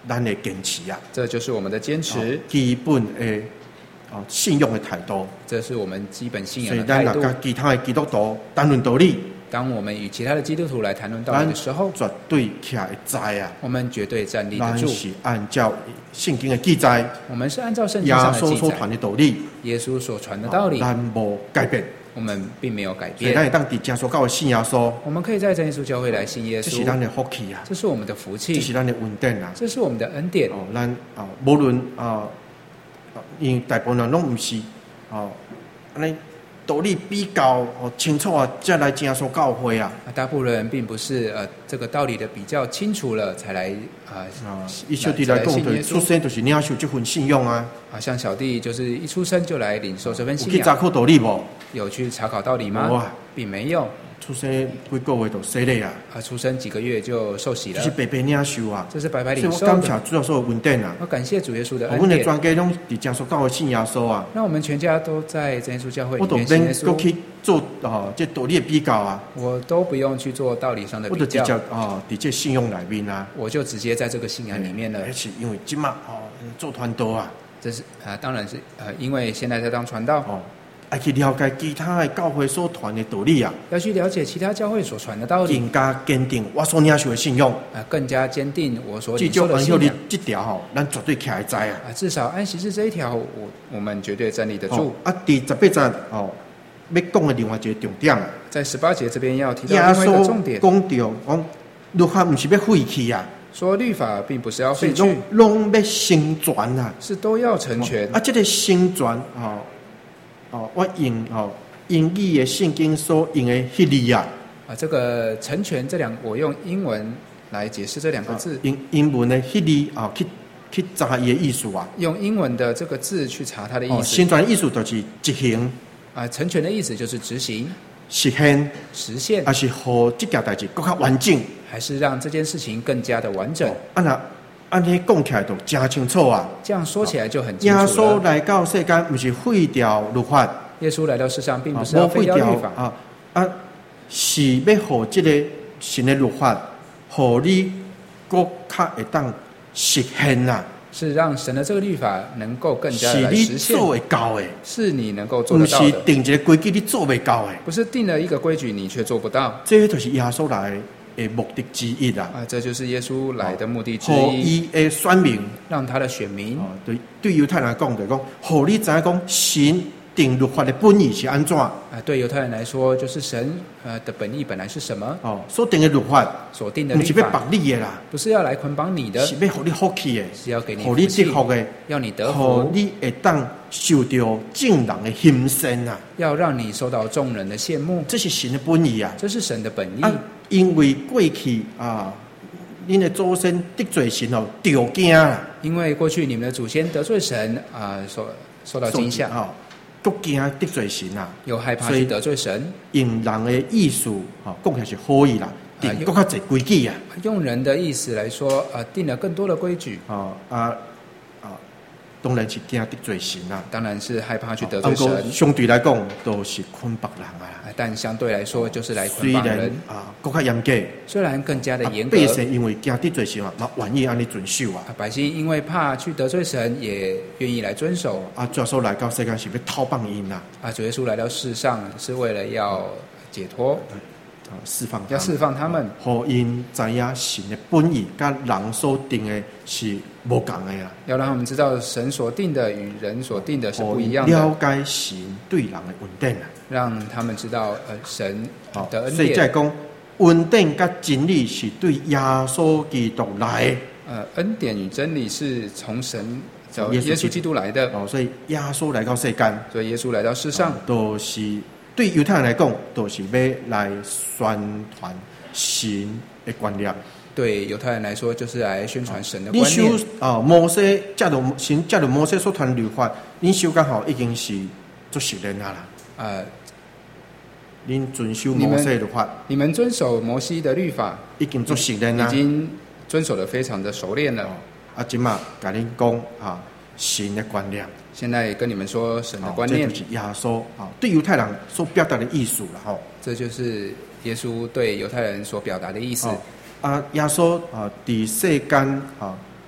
咱的坚持啊， 这就是我们的坚持， 基本的信用的态度。 这是我们基本信所以仰的态度。 咱若甲其他的基督徒谈论道理， 当我们与其他的基督徒来谈论道理的时候， 绝对徛会在啊。 我们绝对站立得住。 咱是按照圣经的记载， 我们是按照圣经耶上的记载， 稣所传的道理， 耶稣所传的道理， 咱无改变。 我们并没有改所以咱变。 会当伫耶稣教会信耶稣， 我们可以在真耶稣教会来信耶稣， 这是咱的福气啊， 这是我们的福这是气， 咱的恩典啊。 这是我们的恩典。 咱无论因为大部分人拢毋是安尼道理比较清楚啊，才来耶稣教会啊。 大部分人并不是这个道理的比较清楚了才来以小弟来讲，就是出生就是领受这份信用啊。 像小弟就是一出生就来领受这份信仰。 有去查考道理无？ 有去查考道理吗？ 有啊， 并没有。 出生几个月就洗礼啊， 出生几个月就受洗了， 就是白白领受啊。 这是白白领受的。 所以我感谢主耶稣的恩典啊。 我感谢主耶稣的恩典。 我们的全家拢伫耶稣教会信耶稣啊。 那我们全家都在真耶稣教会里面信耶稣。我都免去做这道理的比较啊。 我都不用去做道理上的比较。 我就直接伫这信用里面啊。 我就直接在这个信仰里面了。 而且因为今嘛做传道啊。 这是当然是因为现在在当传道。 要去了解其他的教会所传的道理啊， 要去了解其他教会所传的道理， 更加坚定我所领受的信用更加坚定我所领受的信仰。 这条咱绝对徛会在啊。 至少安息日这一条，我们绝对站立得住。 第18节要讲的另外一个重点啊， 在18节这边要提到另外一个重点。 讲到律法不是要废去啊， 说律法并不是要废去， 拢要成全啊， 是都要成全。 这个成全我用英语的圣经所用的迄字啊， 这个成全我用英文来解释这两个字， 英文的迄字去查伊的意思啊， 用英文的这个字去查它的意思。 成全的意思就是执行成全的意思就是执行、 实现，还是让这件代志更加完整， 还是让这件事情更加的完整。 按尼讲起来就真清楚啊！ 这样说起来就很清楚了。 耶稣来到世间，不是废掉律法。 耶稣来到世上，并不是要废掉律法是要让这个新的律法，让你更加会当实现啊！ 是让神的这个律法能够更加的来实现。 是你做会到的， 是你能够做得到的。 不是定一个规矩你做未到的， 不是定了一个规矩你却做不到。 这就是耶稣来的目的之一啊！ 这就是耶稣来的目的之一。 让伊的选民， 让他的选民， 对犹太人来讲，就讲，让你知影讲神定律法的本意是安怎？ 对犹太人来说，就是神的本意本来是什么？ 所定的律法， 所定的律法， 不是要绑你的啦， 不是要来捆绑你的， 是要让你福气的， 是要给你让你得福的， 要你得福， 让你会当受到众人的欣赏啊！ 要让你受到众人的羡慕， 这是神的本意啊！ 这是神的本意。 因为过去恁的祖先得罪神着惊啦。 因为过去你们的祖先得罪神受到惊吓， 都惊得罪神啊， 又害怕去得罪神。 用人的意思讲起来是好意啦，定更较侪规矩啊。 用人的意思来说定了更多的规矩当然是惊得罪神啊， 当然是害怕去得罪神。 相对来讲，都是捆绑人啊。 但相对来说，就是来捆绑人。 更加严格， 虽然更加的严格。 百姓因为惊得罪神嘛，愿意按你遵守啊。 百姓因为怕去得罪神，也愿意来遵守。 主耶稣来到世界是要讨放因啊。 主耶稣来到世上是为了要解脱。要释放他们， 让因知影神的本意，跟人所定的是无同的啦。 要让他们知道神所定的与人所定的是不一样的。 了解神对人的恩典啊， 让他们知道神的恩典。 所以再讲恩典跟真理是对耶稣基督来的。 恩典与真理是从神耶稣基督来的。 所以耶稣来到世间， 所以耶稣来到世上， 都是。对犹太人来讲，都是要来宣传神的观念。 对犹太人来说，就是来宣传神的观念。 你修摩西神借着摩西所传律法，你修刚好已经是做熟练啦。恁遵守摩西律法， 你们遵守摩西的律法， 已经做熟练啦， 已经遵守得非常的熟练了。 今嘛甲恁讲神的观念。 现在跟你们说神的观念， 这就是耶稣对犹太人所表达的意思了这就是耶稣对犹太人所表达的意思。 耶稣伫世间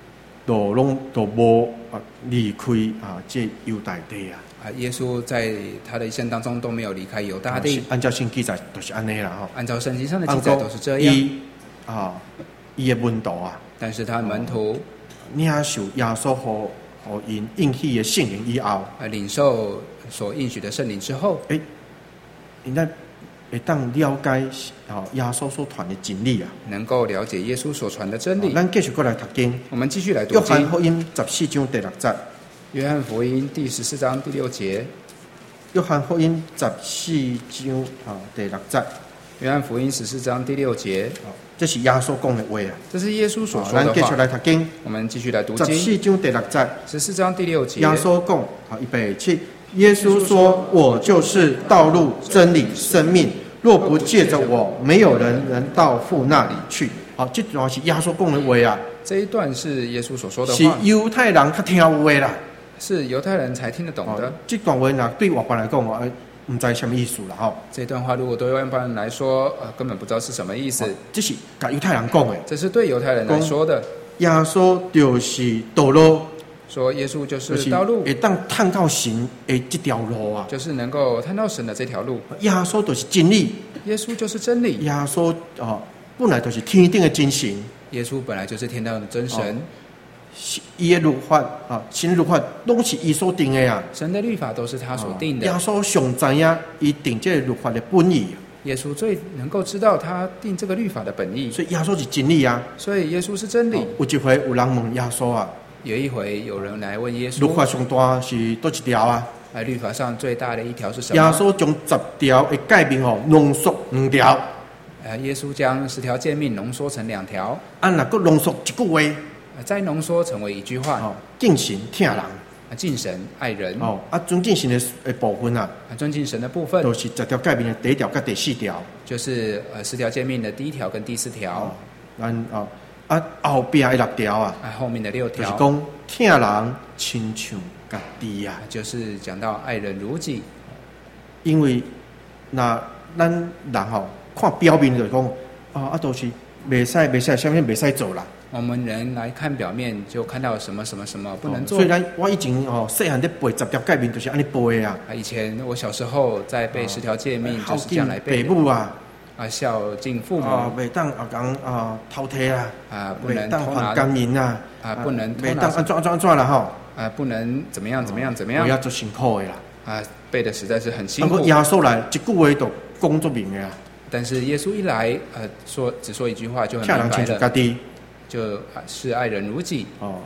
都拢都无离开这犹大地啊。 耶稣在他的一生当中都没有离开犹大地。 按照圣记载都是安尼啦吼。 按照圣经上的记载都是这样。 伊的门徒啊， 但是他的门徒领受耶稣互因应许的圣灵以后， 领受所应许的圣灵之后， 因咱会当了解耶稣所传的真理啊， 能够了解耶稣所传的真理。 咱继续过来读经， 我们继续来读约经。 翰福音14章第6节。 约翰福音第14章第6节。 约翰福音14章第6节。 约翰福音14章第6节。 这是耶稣讲的话啊。 这是耶稣所说的话。 咱继续来读经。 我们继续来读经。 14章第6节。 14章第6节。 耶稣讲，预备起。耶稣说：“我就是道路、真理、生命。若不借着我，没有人能到父那里去。”好，这段是耶稣讲的话啊。 这一段是耶稣所说的话。 是犹太人较听有话啦。 是犹太人才听得懂的。 这段话呢，对外邦来讲，不知什么意思啦吼。 这段话如果对外邦人来说，根本不知道是什么意思。 这是给犹太人讲的。 这是对犹太人来说的。 耶稣就是道路。 说耶稣就是道路， 会当探到神的这条路啊， 就是能够探到神的这条路。 耶稣就是真理， 耶稣就是真理。 耶稣本来就是天顶的真神， 耶稣本来就是天上的真神。 伊的律法神律法都是伊所定的啊。 神的律法都是他所定的。 耶稣上知影伊定这个律法的本意。 耶稣最能够知道他定这个律法的本意。 所以耶稣是真理啊。 所以耶稣是真理。 有一回有人问耶稣啊。 有一回有人来问耶稣， 律法上大是多一条啊？ 律法上最大的一条是什么？ 耶稣将10条的诫命浓缩2条。 耶稣将10条诫命浓缩成2条。 若搁浓缩一句话， 再浓缩成为一句话。 敬神听人， 敬神爱人。 尊敬神的部分啊， 尊敬神的部分， 都是10条诫命的第1条跟第4条， 就是10条诫命的第1条跟第4条。 后边的6条啊， 后面的6条就是讲听人亲像家己啊， 就是讲到爱人如己。 因为那咱人看表面就讲都是袂使，啥物袂使做啦。 我们人来看表面，就看到什么什么什么不能做。 所以我以前细汉在背10条诫命，就是安尼背的啊。 以前我小时候在背10条诫命，就是这样来背的。 父母啊。 孝敬父母。 袂当偷窃啊。 不能偷拿奸淫啊。 不能偷拿。 袂当安怎啦吼。 不能怎么样。 我要做辛苦的啦。 背的实在是很辛苦。 耶稣来一句话就讲作明的啊。 但是耶稣一来，只说一句话就很明白了。 亲像家己， 就是爱人如己。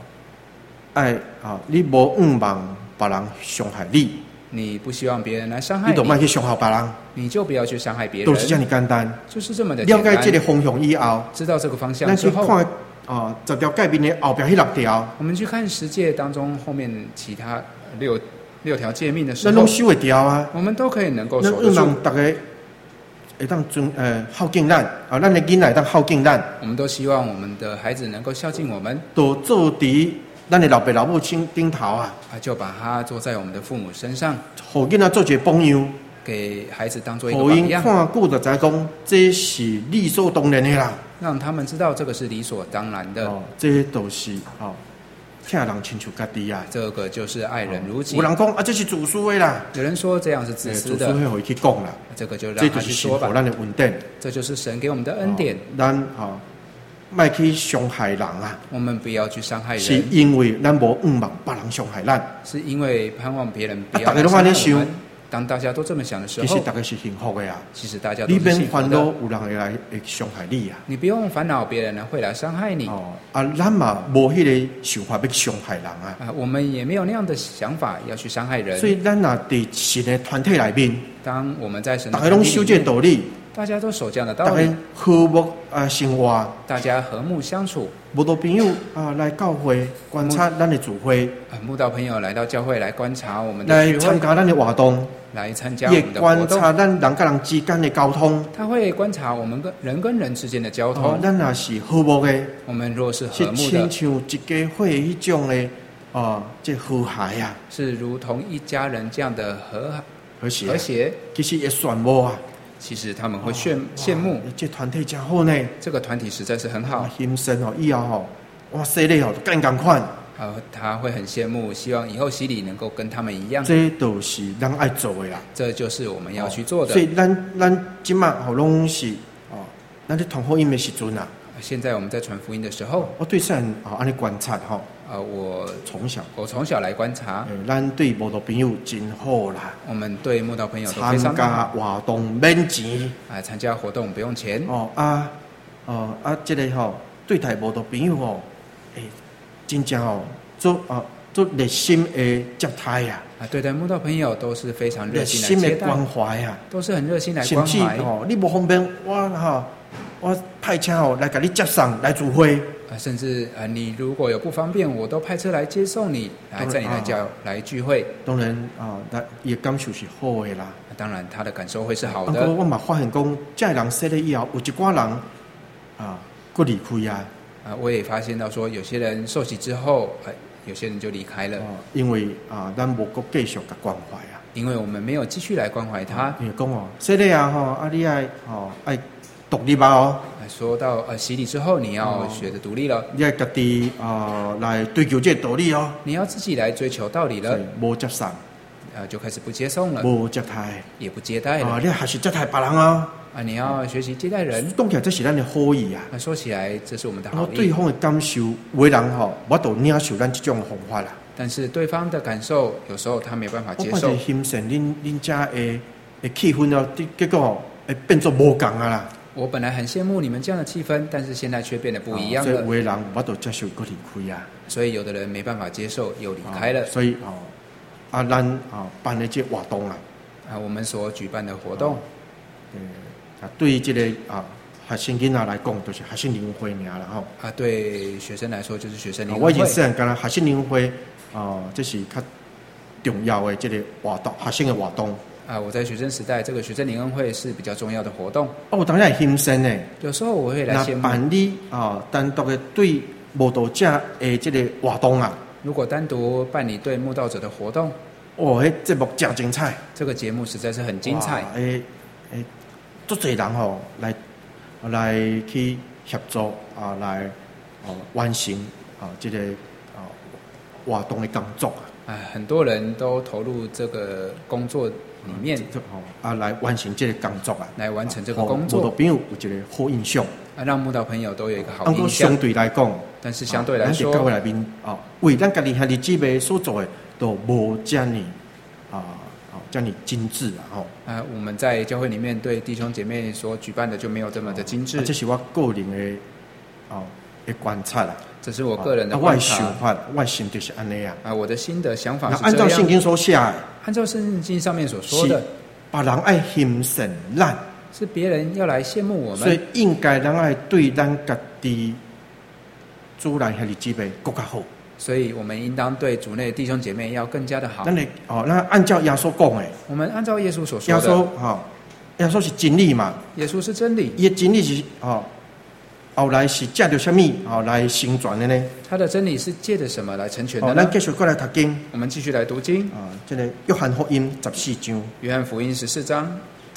你无望别人伤害你。 你不希望别人来伤害你， 你就莫去伤害别人， 你就不要去伤害别人， 都是这么简单， 就是这么的简单。 了解这个方向以后， 知道这个方向之后， 咱去看10条诫命的后边那6条， 我们去看10诫当中后面其他6条诫命的时候， 咱拢守会条啊， 我们都可以能够守得住。 大家会当孝敬咱咱的囡仔会当孝敬咱， 我们都希望我们的孩子能够孝敬我们， 都做伫咱的老爸老母顶头啊， 就把他坐在我们的父母身上， 给囡仔做一个榜样， 给孩子当做一个榜样， 看久就知讲这是理所当然的啦， 让他们知道这个是理所当然的。 这都是听人亲像家己啊， 这个就是爱人如己。 有人讲这是自私的啦， 有人说这样是自私的， 自私会去讲啦， 这个就让他去说吧。 这就是神给咱的恩典， 这就是神给我们的恩典。 咱莫去伤害人啊！ 我们不要去伤害人， 是因为咱无望别人伤害咱， 是因为盼望别人不要伤害我们。当大家都这么想的时候， 其实大家是幸福的啊。 其实大家都是幸福的。 你免烦恼有人会伤害你啊！ 你不用烦恼别人会来伤害你。 咱嘛无迄个想法要伤害人啊！ 我们也没有那样的想法要去伤害人。 所以咱若伫神的团体内面， 当我们在神的大家拢守这道理， 大家都守这样的道理， 大家和睦生活， 大家和睦相处。 慕道朋友来教会观察咱的聚会， 慕道朋友来到教会来观察我们的聚会， 来参加咱的活动， 来参加我们的活动， 也观察咱人跟人之间的交通。 他会观察我们跟人之间的交通。 咱若是和睦的， 我们若是和睦的， 是亲像一家伙迄种的这和谐啊， 是如同一家人这样的和谐。 其实也羡慕啊。 其实他们会羡慕， 这团体真好呢。 这个团体实在是很好。 今生以后哇，洗礼吼更共款。 他会很羡慕，希望以后洗礼能够跟他们一样。 这都是咱爱做的啦， 这就是我们要去做的。 所以咱今嘛吼拢是咱在传福音的时阵啊。 现在我们在传福音的时候， 我对神安尼观察吼。 我从小来观察， 咱对慕道朋友真好啦。 我们对慕道朋友都非常好。 参加活动免钱。 参加活动不用钱。 这个吼对待慕道朋友吼，真正吼做热心的接待呀。 对待慕道朋友都是非常热心来接待， 关怀啊， 都是很热心来关怀。 甚至你无方便，我派车来给你接送来聚会。 甚至你如果有不方便，我都派车来接送你，载你来聚会。 当然他也感受是好的啦。 当然他的感受会是好的。 我嘛发现讲，这人洗礼以后，有一寡人佫离开啊。 我也发现到说，有些人受洗之后，有些人就离开了。 因为咱无佫继续甲关怀啊。 因为我们没有继续来关怀他。 因为讲洗礼你爱独立哦。 说到洗礼之后，你要学着独立了。 你要家己来追求这道理哦。 你要自己来追求道理了。 无接送， 就开始不接送了。 无接待， 也不接待了。 你还是接待别人啊。 你要学习接待人。 讲起来，这是咱的好意啊。 说起来，这是我们的好意。 对方的感受，为人我都领受咱这种方法啦。 但是对方的感受，有时候他没办法接受。 我欣赏恁家的气氛了，结果会变作无共啊啦。 我本来很羡慕你们这样的气氛，但是现在却变得不一样了。 所以有的人我都接受佫离开啊。 所以有的人没办法接受，又离开了。 所以咱办的这活动啊， 我们所举办的活动， 对于这个学生囡仔来讲，就是学生灵会尔啦吼。 对学生来说就是学生灵会。 我以前虽然讲学生灵会这是较重要的这个活动，学生的活动。 我在学生时代，这个学生灵恩会是比较重要的活动。 我当然会欣赏呢。 有时候我会来羡慕。 办理单独的对慕道者的这个活动啊。 如果单独办理对慕道者的活动， 那节目真精彩。 这个节目实在是很精彩。 足侪人来去协助来完成这个活动的工作啊。 很多人都投入这个工作里面来完成这个工作啊， 来完成这个工作， 慕道朋友有一个好印象让慕道朋友都有一个好印象。 相对来讲， 但是相对来说， 教会内面为咱家己兄弟姊妹所做的都无这么这么精致啊我们在教会里面对弟兄姐妹所举办的就没有这么的精致。 这是我个人的观察啦。 这是我个人的观察。 我的想法，我的心就是安尼啊。 我的心的想法是这样。 按照圣经所写的， 按照圣经上面所说的， 别人爱欣赏咱， 是别人要来羡慕我们， 所以应该咱爱对咱家己主内兄弟姊妹更加好。 所以我们应当对主内弟兄姐妹要更加的好。 那按照耶稣讲的， 我们按照耶稣所说的， 耶稣是真理嘛， 耶稣是真理， 伊的真理是后来是借着什么来成全的呢？ 他的真理是借着什么来成全的呢？ 咱继续过来读经。 我们继续来读经。 这个约翰福音14章。 约翰福音14章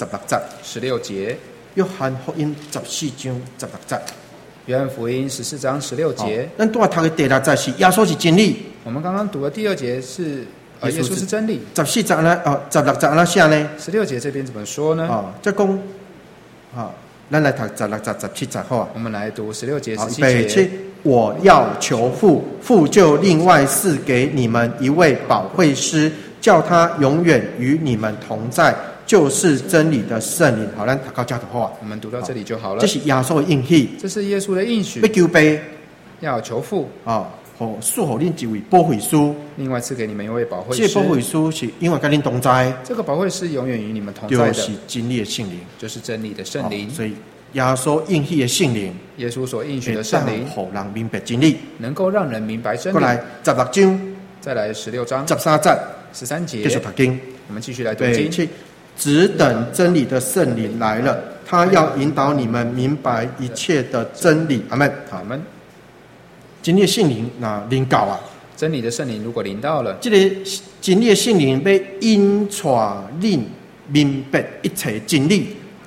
16节。 约翰福音14章16节。 约翰福音14章16节。 咱拄读的第6节是耶稣是真理。 我们刚刚读的第2节是耶稣是真理。 14节呢？16节那写呢 ？16节这边怎么说呢？ 这讲咱来读16节、17节好啊。 我们来读16节、17节。 我要求父，父就另外赐给你们一位保惠师，叫他永远与你们同在，就是真理的圣灵。好，咱读到这就好啊。 我们读到这里就好了。 这是耶稣的应许。 这是耶稣的应许。 要求父， 要求父赐予恁一位保惠师， 另外赐给你们一位保惠师。 这保惠师是永远跟恁同在。 这个保惠师永远与你们同在的， 就是真理的圣灵， 就是真理的圣灵。 所以耶稣应许的圣灵， 耶稣所应许的圣灵， 让人明白真理， 能够让人明白真理。 过来16章， 再来16章 13节 13节， 继续读经。 我们继续来读经。 只等真理的圣灵来了，他要引导你们明白一切的真理。阿们， 阿们。 真理的圣灵临到啊！ 真理的圣灵如果临到了， 这个真理的圣灵要引带恁明白一切真理。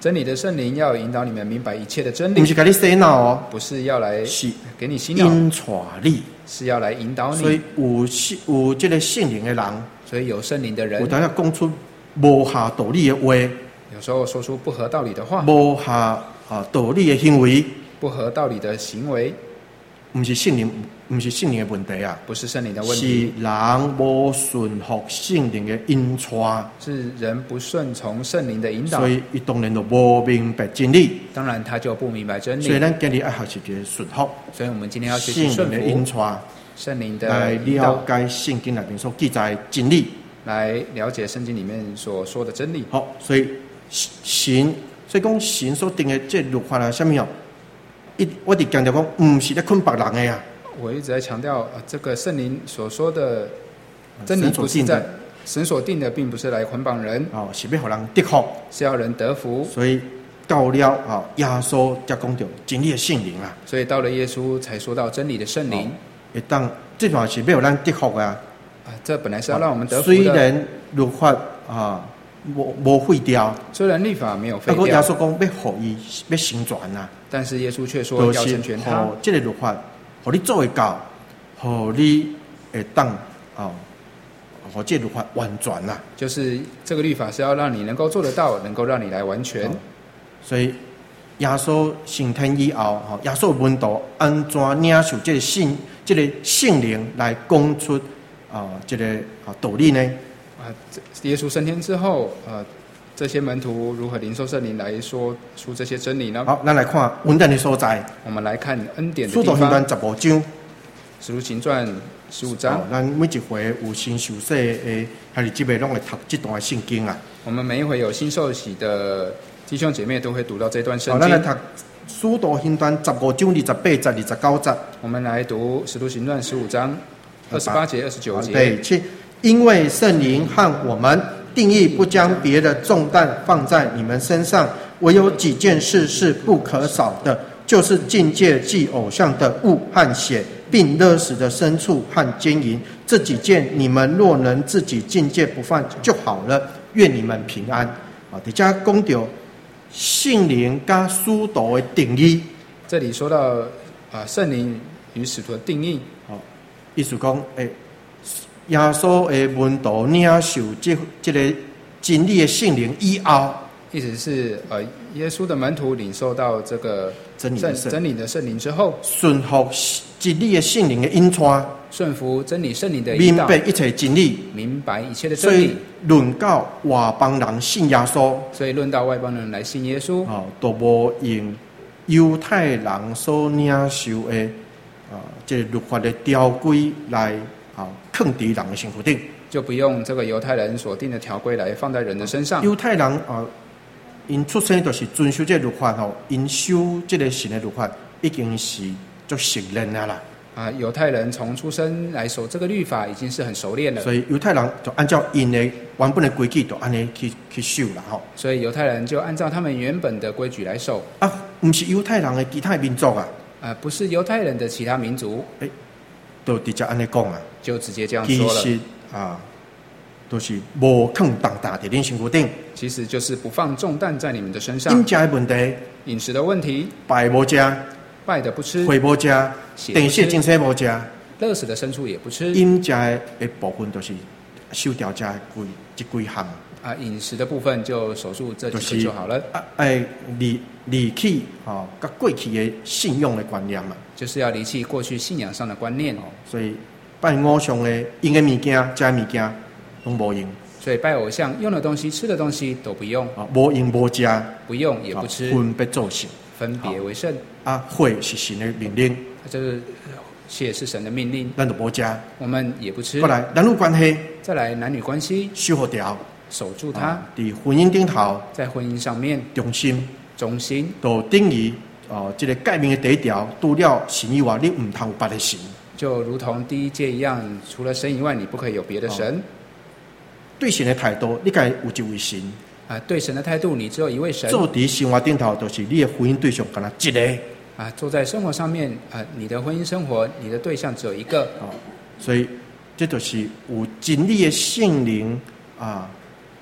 真理的圣灵要引导你们明白一切的真理， 不是给你洗脑哦， 不是要来是给你洗脑， 引带你。 是要来引导所以你。 有这个圣灵的人， 所以有圣灵的人有当要讲出无下道理的话， 有时候说出不合道理的话， 无下道理的行为， 不合道理的行为， 不是圣灵的问题啊， 不是圣灵的问是题， 人无顺服圣灵的引带， 是人不顺从圣灵的引导所，以伊当然就无明白真理。 当然他就不明白真理。 所以咱今日要学习一个顺服所以我们今天要学习圣顺灵的引服带， 圣灵来的引导了，解圣经内面所记载的真理。 来了解圣经里面所说的真理。 好，所以神，所以讲神所定的这律法啊，什么哦？我哋强调讲，唔是咧捆别人的啊。 我一直在强调，这个圣灵所说的真理神所定的不是在神所定的，并不是来捆绑人， 哦，是要互人得福。 是要人得福。 所以到了耶稣才讲到真理的圣灵啊， 所以到了耶稣才说到真理的圣灵。 会当这段是要互咱得福啊。 这本来是要让我们得福的。 虽然律法无废掉， 虽然律法没有废不过耶掉， 稣讲要互伊要成全啊， 但是耶稣却说要就是成全他， 互这个律法，互你做会到，互你会当互这律法完全啊。 就是这个律法是要让你能够做得到，能够让你来完全。 所以耶稣升天以后，耶稣的门徒安怎领受这个圣灵来讲出这个道理呢？ 耶稣升天之后，这些门徒如何领受圣灵来说出这些真理呢？ 好，咱来看恩典的所在。 我们来看恩典的地使徒行传方， 15章， 使徒行传15章。 咱每一回有新受洗的还是姊妹，拢会读这段圣经啊。 我们每一回有新受洗的弟兄姐妹都会读到这段圣好，咱来经。 读使徒行传15章28节、29节。 我们来读使徒行传15章28节、29节。 对，因为圣灵和我们定义不将别的重担放在你们身上，唯有几件事是不可少的，就是境界祭偶像的物和血，并勒死的牲畜和奸淫。这几件你们若能自己境界不犯就好了。愿你们平安。在这讲到圣灵跟使徒的定义， 这里说到圣灵与使徒的定义， 意思讲，耶稣的门徒领受这个真理的圣灵以后， 意思是耶稣的门徒领受到这个真理的圣灵之后， 顺服真理的圣灵的引带， 顺服真理圣灵的引导， 明白一切真理， 明白一切的所以真理。 论到外邦人信耶稣， 所以论到外邦人来信耶稣， 都无用犹太人所领受的这个律法的条规来放在人的身躯顶。 就不用这个犹太人所定的条规来放在人的身上。 犹太人因出生就是遵守这个律法因守这个神的律法已经是足熟练了啦。 犹太人从出生来守这个律法已经是很熟练了， 所以犹太人就按照因的原本的规矩，就安尼去守啦吼。 所以犹太人就按照他们原本的规矩来守。 不是犹太人的其他民族不是犹太人的其他民族， 就直接安尼讲就直接这样说了。 其实都是无放重担在恁身躯顶。 其实就是不放重担在你们的身上。 饮食的问题， 饮食的问题， 拜无食， 拜的不吃， 血无食，电线精神无食， 勒死的牲畜也不吃。 饮食的部分都是守掉这几项。 饮食的部分就守住这几个就好了。 离弃甲过去的信用的观念嘛， 就是要离弃过去信仰上的观念。 所以拜偶像的用的物件、食的物件拢无用。 所以拜偶像用的东西、吃的东西都不用。 无用无食， 不用也不吃， 分别做圣， 分别为圣。 血是神的命令， 这是血是神的命令， 咱就无食， 我们也不吃。 过来男女关系， 再来男女关系， 守好条， 守住它。 伫婚姻顶头， 在婚姻上面忠心， 都等于这个诫命的第一条，除了神以外，你唔通有别的神。 就如同第一诫一样，除了神以外，你不可以有别的神。 对神的态度，你该有一位神。 对神的态度，你只有一位神。 做伫生活顶头，就是你的婚姻对象，敢若一个。 坐在生活上面，你的婚姻生活，你的对象只有一个。 所以这就是有真理的圣灵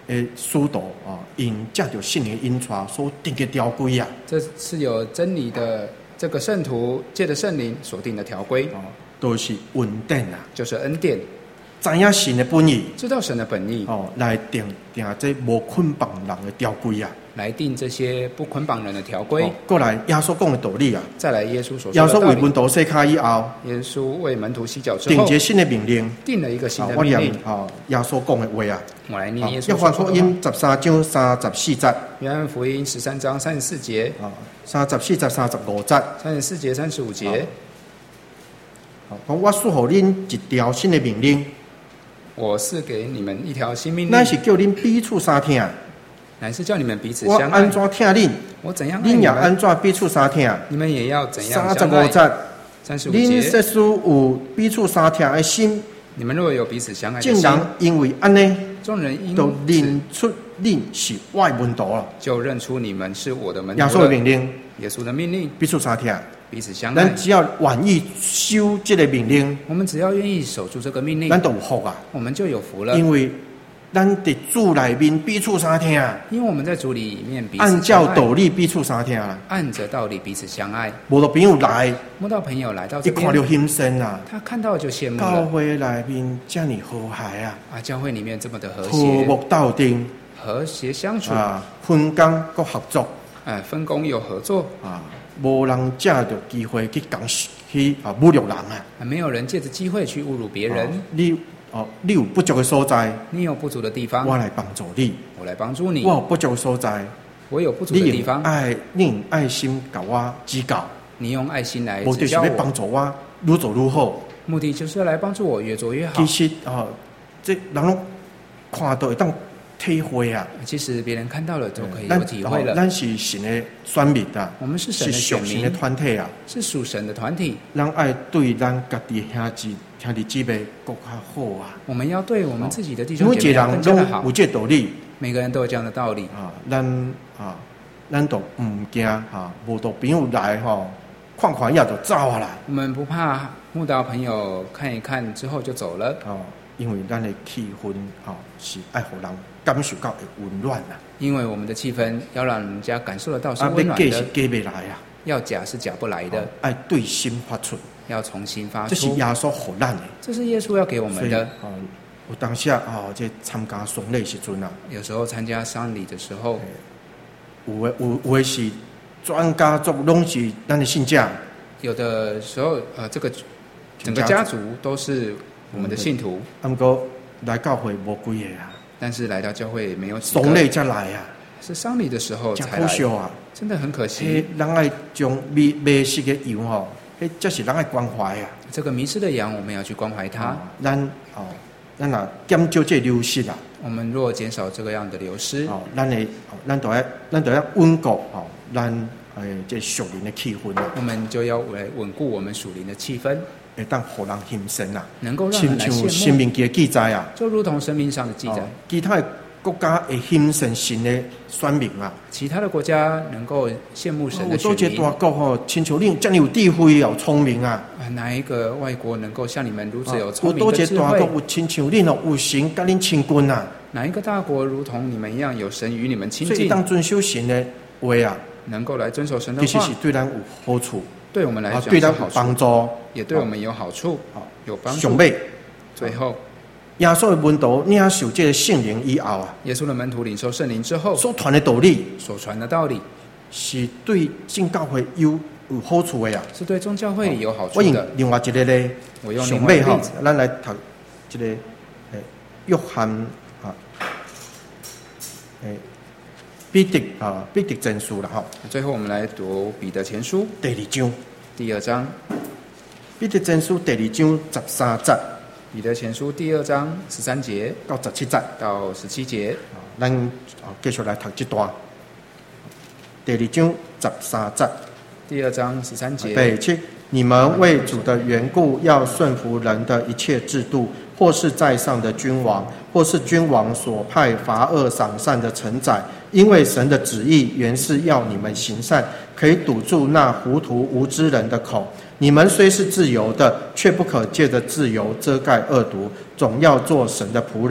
使徒因借着圣灵引传所定的条规啊。 这是有真理的这个圣徒借着圣灵所定的条规， 都是恩典啊， 就是恩典， 知影神的本意， 知道神的本意， 来定这无捆绑人的条规啊， 来定这些不捆绑人的条规。 过来耶稣讲的道理啊， 再来耶稣所说耶的道理。 稣为门徒洗脚以后， 耶稣为门徒洗脚之定后， 一个新的命令， 定了一个新的我念命令。 耶稣讲的话啊。 我来念耶稣约翰福所说的话。 音13章34節， 约翰福音13章34节、 34節35節， 34节、35节。 講我賜予恁一條新的命令， 我是給你們一條新命令， 乃是叫恁彼此相聽。 乃是叫你們彼此我相愛安。怎聽恁， 我怎樣愛恁也你們， 安怎彼此相聽。 你們也要怎樣相 35 愛。 節， 35 恁節， 實屬有彼此相聽的心， 你們若有彼此相愛的眾心， 人因為安尼， 眾人因就此認出恁是我的門徒了。 就認出你們是我的門耶徒了。 穌的命令， 耶穌的命令， 彼此相聽。 彼此相愛咱。只要願意守這個命令， 我們只要願意守住這個命令， 咱就有福啊。 我們就有福了。 因為咱佇主內面彼此相聽， 因為我們在主裡面彼按照此相愛， 道理彼此相聽啦。 按着道理彼此相愛。 無到朋友來， 摸到朋友來到這一看到邊， 心生啊， 他看到就羨慕教了。 會內面這麼和諧啊， 啊，教會裡面這麼的和和諧， 睦鬥陣和諧相處， 啊，分工佮合作分工有合作， 啊，無人借着機會去侮辱人啊。 沒有人借着機會去侮辱別人。 你有不足的所在， 你有不足的地方， 我來幫助你； 我來幫助你。 我有不足的所在， 我有不足的地方， 你用愛心甲我指教， 你用愛心來目的是要指教我。 幫助我愈做愈好。 目的就是要來幫助我越做越好其。實這人攏看到會當體會啊。 其實別人看到了都可以有體會了。 咱是神的選民啊， 我們是神是屬神的的選民， 團體啊。 是屬神的團體。 咱愛對咱家己兄弟姊妹更較好啊。 我們要對我們自己的弟兄每一個姐妹要更人加的好攏有。這道理每個人都有這樣的道理。 啊，咱都唔驚無到朋友來看看也就走啊啦。 我們不怕慕道朋友看一看之後就走了， 因為咱的氣氛是愛互人感受到的溫暖啊。 因為我們的氣氛要讓人家感受得到是溫要暖的。 假是假不來啊， 要假是假不來的， 愛對心發出， 要從心發這是出。 耶穌予咱的。 這是耶穌要給我所以們的。 有當時這參加喪禮時陣啊， 有時候參加喪禮的時候， 有的是全家族攏是咱的信者， 有的時候這個整個家族都是我們的信徒， 不過來教會無幾個啊， 但是來到教會沒有幾個， 喪禮才來啊， 是喪禮的時候真才來， 可惜啊！ 真的很可惜。 人愛將迷失的羊這是人愛關懷啊。 這個迷失的羊，我們要去關懷它。 咱若減少這流失啊， 我們若減少這個樣的流失， 咱就要穩固咱這屬靈的氣氛啊， 我們就要來穩固我們屬靈的氣氛， 會當互人欣賞啊。 能夠讓人來親像《申羨慕， 命記》的記載啊， 就如同生命上的記載。 其他的國家會欣賞神的選民啊。 其他的國家能夠羨慕神的有多選民， 一個大國親像恁這麼有智慧又聰明啊。 哪一個外國能夠像你們如此有聰有多明的智慧？ 一個大國有親像恁有神甲恁親近啊。 哪一個大國如同你們一樣有神與你們親近， 所以當遵守神的話啊， 能夠來遵守神的話其實是，對咱有好處， 對我們來講對咱有是好處， 幫助。 也對我們有好處，有幫助。 上尾最後， 耶穌的門徒領受這個聖靈以後啊， 耶穌的門徒領受聖靈之後所傳的道理所傳的道理， 是對正教會有好處的啊。 是對宗教會有好我用處的。 另外一個咧， 我用上尾吼另外一個例子， 咱來讀這個約翰彼得前書啦吼， 最後我們來讀彼得前書第2章， 第2章， 彼得前書第2章13節彼得前書第2章13節到17節， 到17節。 咱繼續來讀這段。第2章13節， 第2章13節。 北七，你們為主的緣故，要順服人的一切制度，或是在上的君王，或是君王所派罰惡賞善的臣宰，因為神的旨意原是要你們行善，可以堵住那糊塗無知人的口。你們雖是自由的，卻不可借着自由遮蓋惡毒，總要做神的僕人，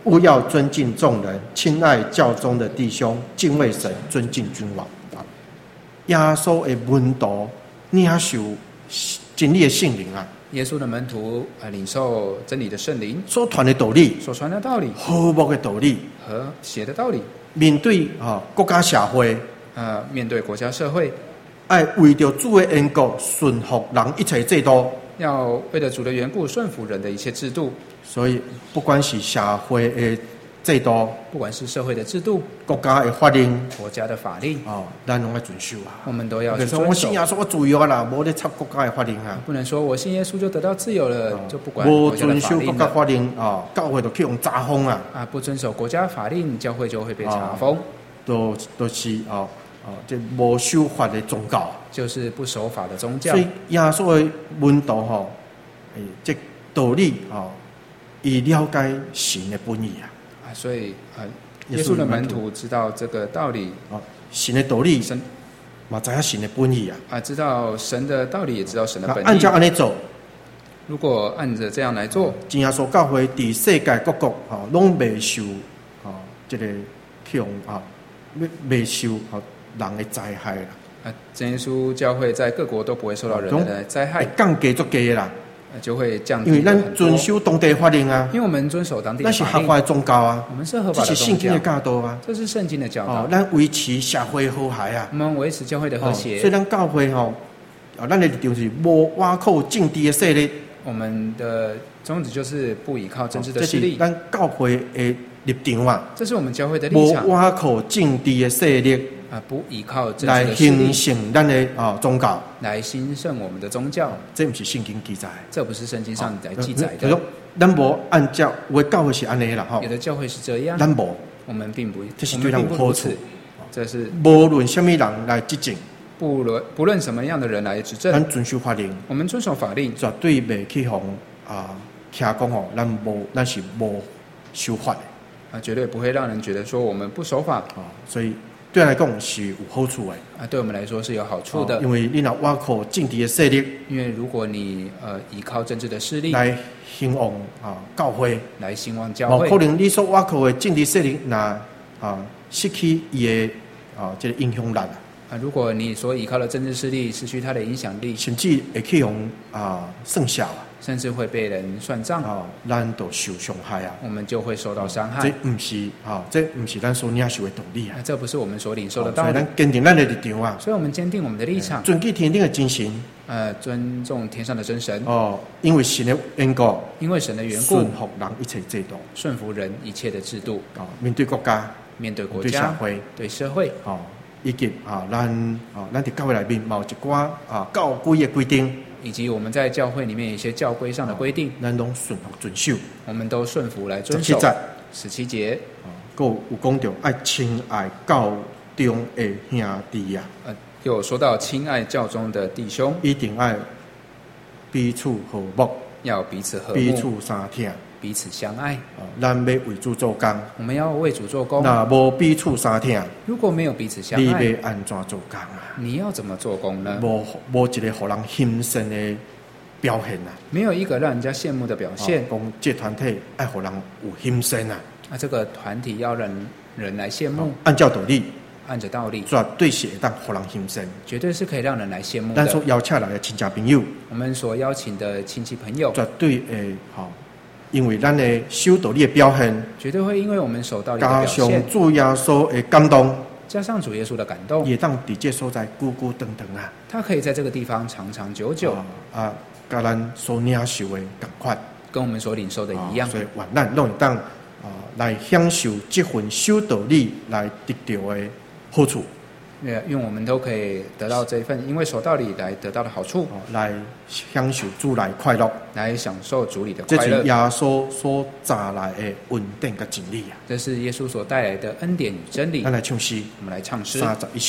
务要尊敬众人，亲爱教中的弟兄，敬畏神，尊敬君王。耶稣的门徒领受真理的圣灵啊， 耶稣的门徒领受真理的圣灵所传的道理， 所传的道理和睦的道理， 和谐的道理， 面对国家社会， 面对国家社会， 爱为着主的缘故，顺服人一切制度。 要为了主的缘故顺服人的一切制度。 所以，不管是社会的制度， 不管是社会的制度、 国家的法令、 国家的法令， 咱拢要遵守啊。 我们都要去说遵守。 我信耶稣，我自由啊啦，无咧插国家的法令啊。 不能说我信耶稣就得到自由了，就不管无国家的遵守国法令了。 家法令教会就去用查封啊。 不遵守国家法令，教会就会被查封。 都是这无守法的宗教， 就是不守法的宗教。 所以耶稣的门徒这道理伊了解神的本意啊。 所以耶稣的门徒知道这个道理神的道理， 神嘛知影神的本意啊。 知道神的道理，也知道神的本意。 按照安尼做， 如果按着这样来做， 真耶稣教会伫世界各国拢未受这个恐未受人的灾害啦。 真耶稣教会在各国都不会受到人的灾害， 降低足低啦。 就会降低。 因为咱遵守当地法令啊， 因为我们遵守当地的法令， 那是合法的宗教啊， 我们是合法的宗教， 这是圣经的教导啊， 这是圣经的教导。 咱维持社会和谐啊， 我们维持教会的和谐。 所以咱教会咱的立场是无挖靠政治的势力。 我们的宗旨就是不依靠政治的势力。 这是咱教会的立场啊， 这是我们教会的立场。 无挖靠政治的势力。 不依靠政治来的势力兴盛咱的宗教， 来兴盛我们的宗教， 这不是圣经记载， 这不是圣经上来记载的。 咱无按照我教会是安尼啦， 有的教会是这样， 咱无， 我们并不， 这是对咱有好处。 这是无论什么人来执政， 不论什么样的人来执政， 咱遵守法令， 我们遵守法令， 绝对袂去互听讲咱是无守法的绝对不会让人觉得说我们不守法所以。对来讲是有好处的对我们来说是有好处的， 因为你若挖靠政治的势力， 因为如果你依靠政治的势力来兴旺教会， 来兴旺教会， 可能你所挖靠的政治势力失去伊的这个影响力如果你所依靠的政治势力失去它的影响力， 甚至会去用算小甚至会被人算账咱就受伤害我们就会受到伤害。 这不是咱所领受的道理这不是我们所领受的道理。 所以咱坚定咱的立场所以我们坚定我们的立场， 尊敬天顶的真神尊重天上的真神因为神的缘故， 因为神的缘故， 顺服人一切制度， 顺服人一切的制度面对国家， 面对国家，对社会以及咱在教会里面有一寡教规的规定， 以及我们在教会里面有一些教规上的规定， 咱拢顺服遵守， 我们都顺服来遵守。17节， 有讲到爱亲爱教中的兄弟有说到亲爱教中的弟兄， 一定爱彼此和睦， 要彼此和睦， 彼此相挺， 彼此相爱。 咱要为主做工， 我们要为主做工。 那无彼此相挺， 如果没有彼此相爱， 你要安怎做工你要怎么做工呢？ 无一个让人欣赏的表现没有一个让人家羡慕的表现。 讲这团体爱让人有欣赏这个团体要让人来羡慕， 按照道理， 按着道理， 绝对是会当让人欣赏， 绝对是可以让人来羡慕的。 咱所邀请来的亲戚朋友， 我们所邀请的亲戚朋友， 绝对会因为咱的守道理的表现， 绝对会因为我们守道理的表现， 加上主耶稣的感动， 加上主耶稣的感动， 也当伫这所在久久长长他可以在这个地方长长久久甲咱所领受的同款， 跟我们所领受的一样。 所以愿咱拢会当来享受这份守道理来得到的好处。 愿我们都可以得到这一份因为守道理来得到的好处， 来享受主来快乐， 来享受主里的快乐。 这是耶稣所带来的恩典跟真理这是耶稣所带来的恩典与真理。 咱来唱诗， 我们来唱诗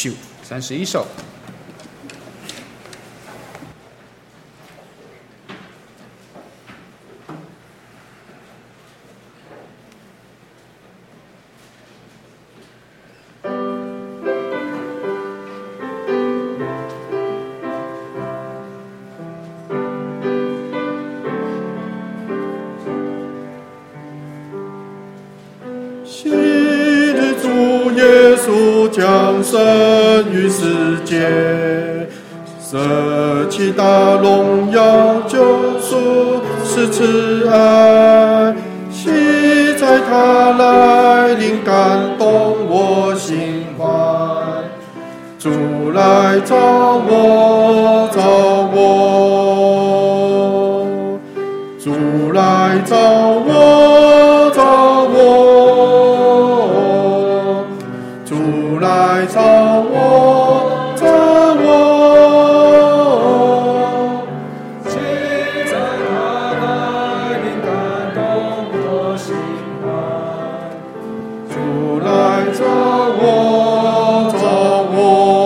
31首。 昔日主耶稣降生于世界，舍弃大荣耀救赎是慈爱，昔在他来临感动我心怀。主来找我，找我，主来找我，找我，主来找我，找我。 现在他来临感动我心怀， 主来找我，找我。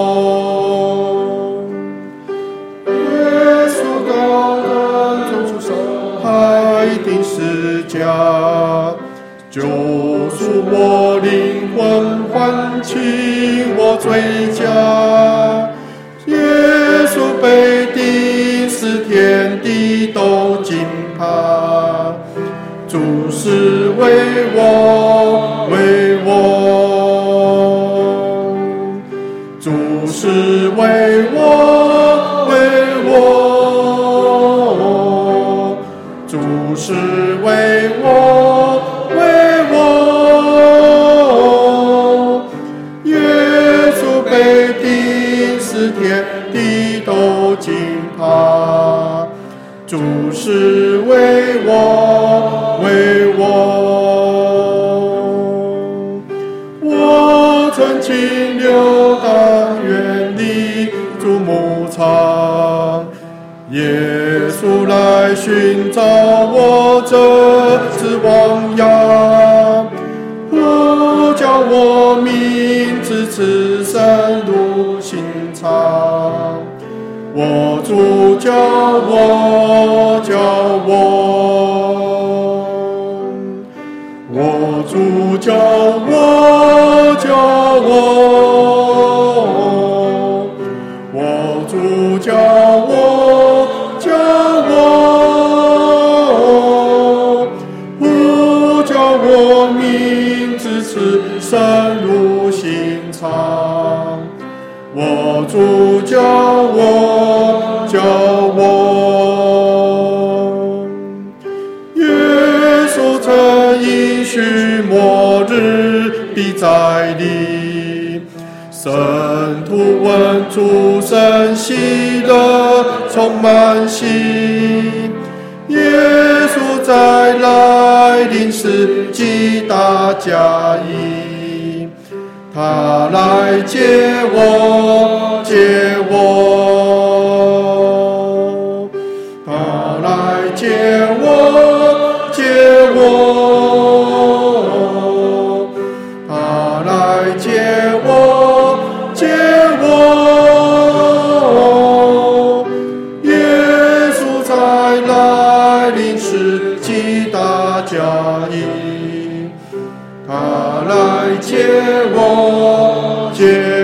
耶稣高登主手，海定十架，救赎我灵魂，唤起我罪家。耶稣被钉死，天地都惊怕。主是为我，为我，主是为我，为我，主是为我，为我。耶稣被钉死，天地都惊怕。主是为我，为我。我曾经流荡远离主牧场，耶稣来寻找我这只亡羊，呼叫我名字，此生路心肠。我主叫我，叫我，我主叫我，叫我，我主叫我，叫我，呼叫我名字，此生路心肠。我主叫我，叫我。耶稣曾应许末日必再临，圣徒闻主声喜乐充满心。耶稣在来临时击打假意，他来接我，接我，他来接我，接我，他来接我，接我。耶稣在来临时击打假意，他来接我，接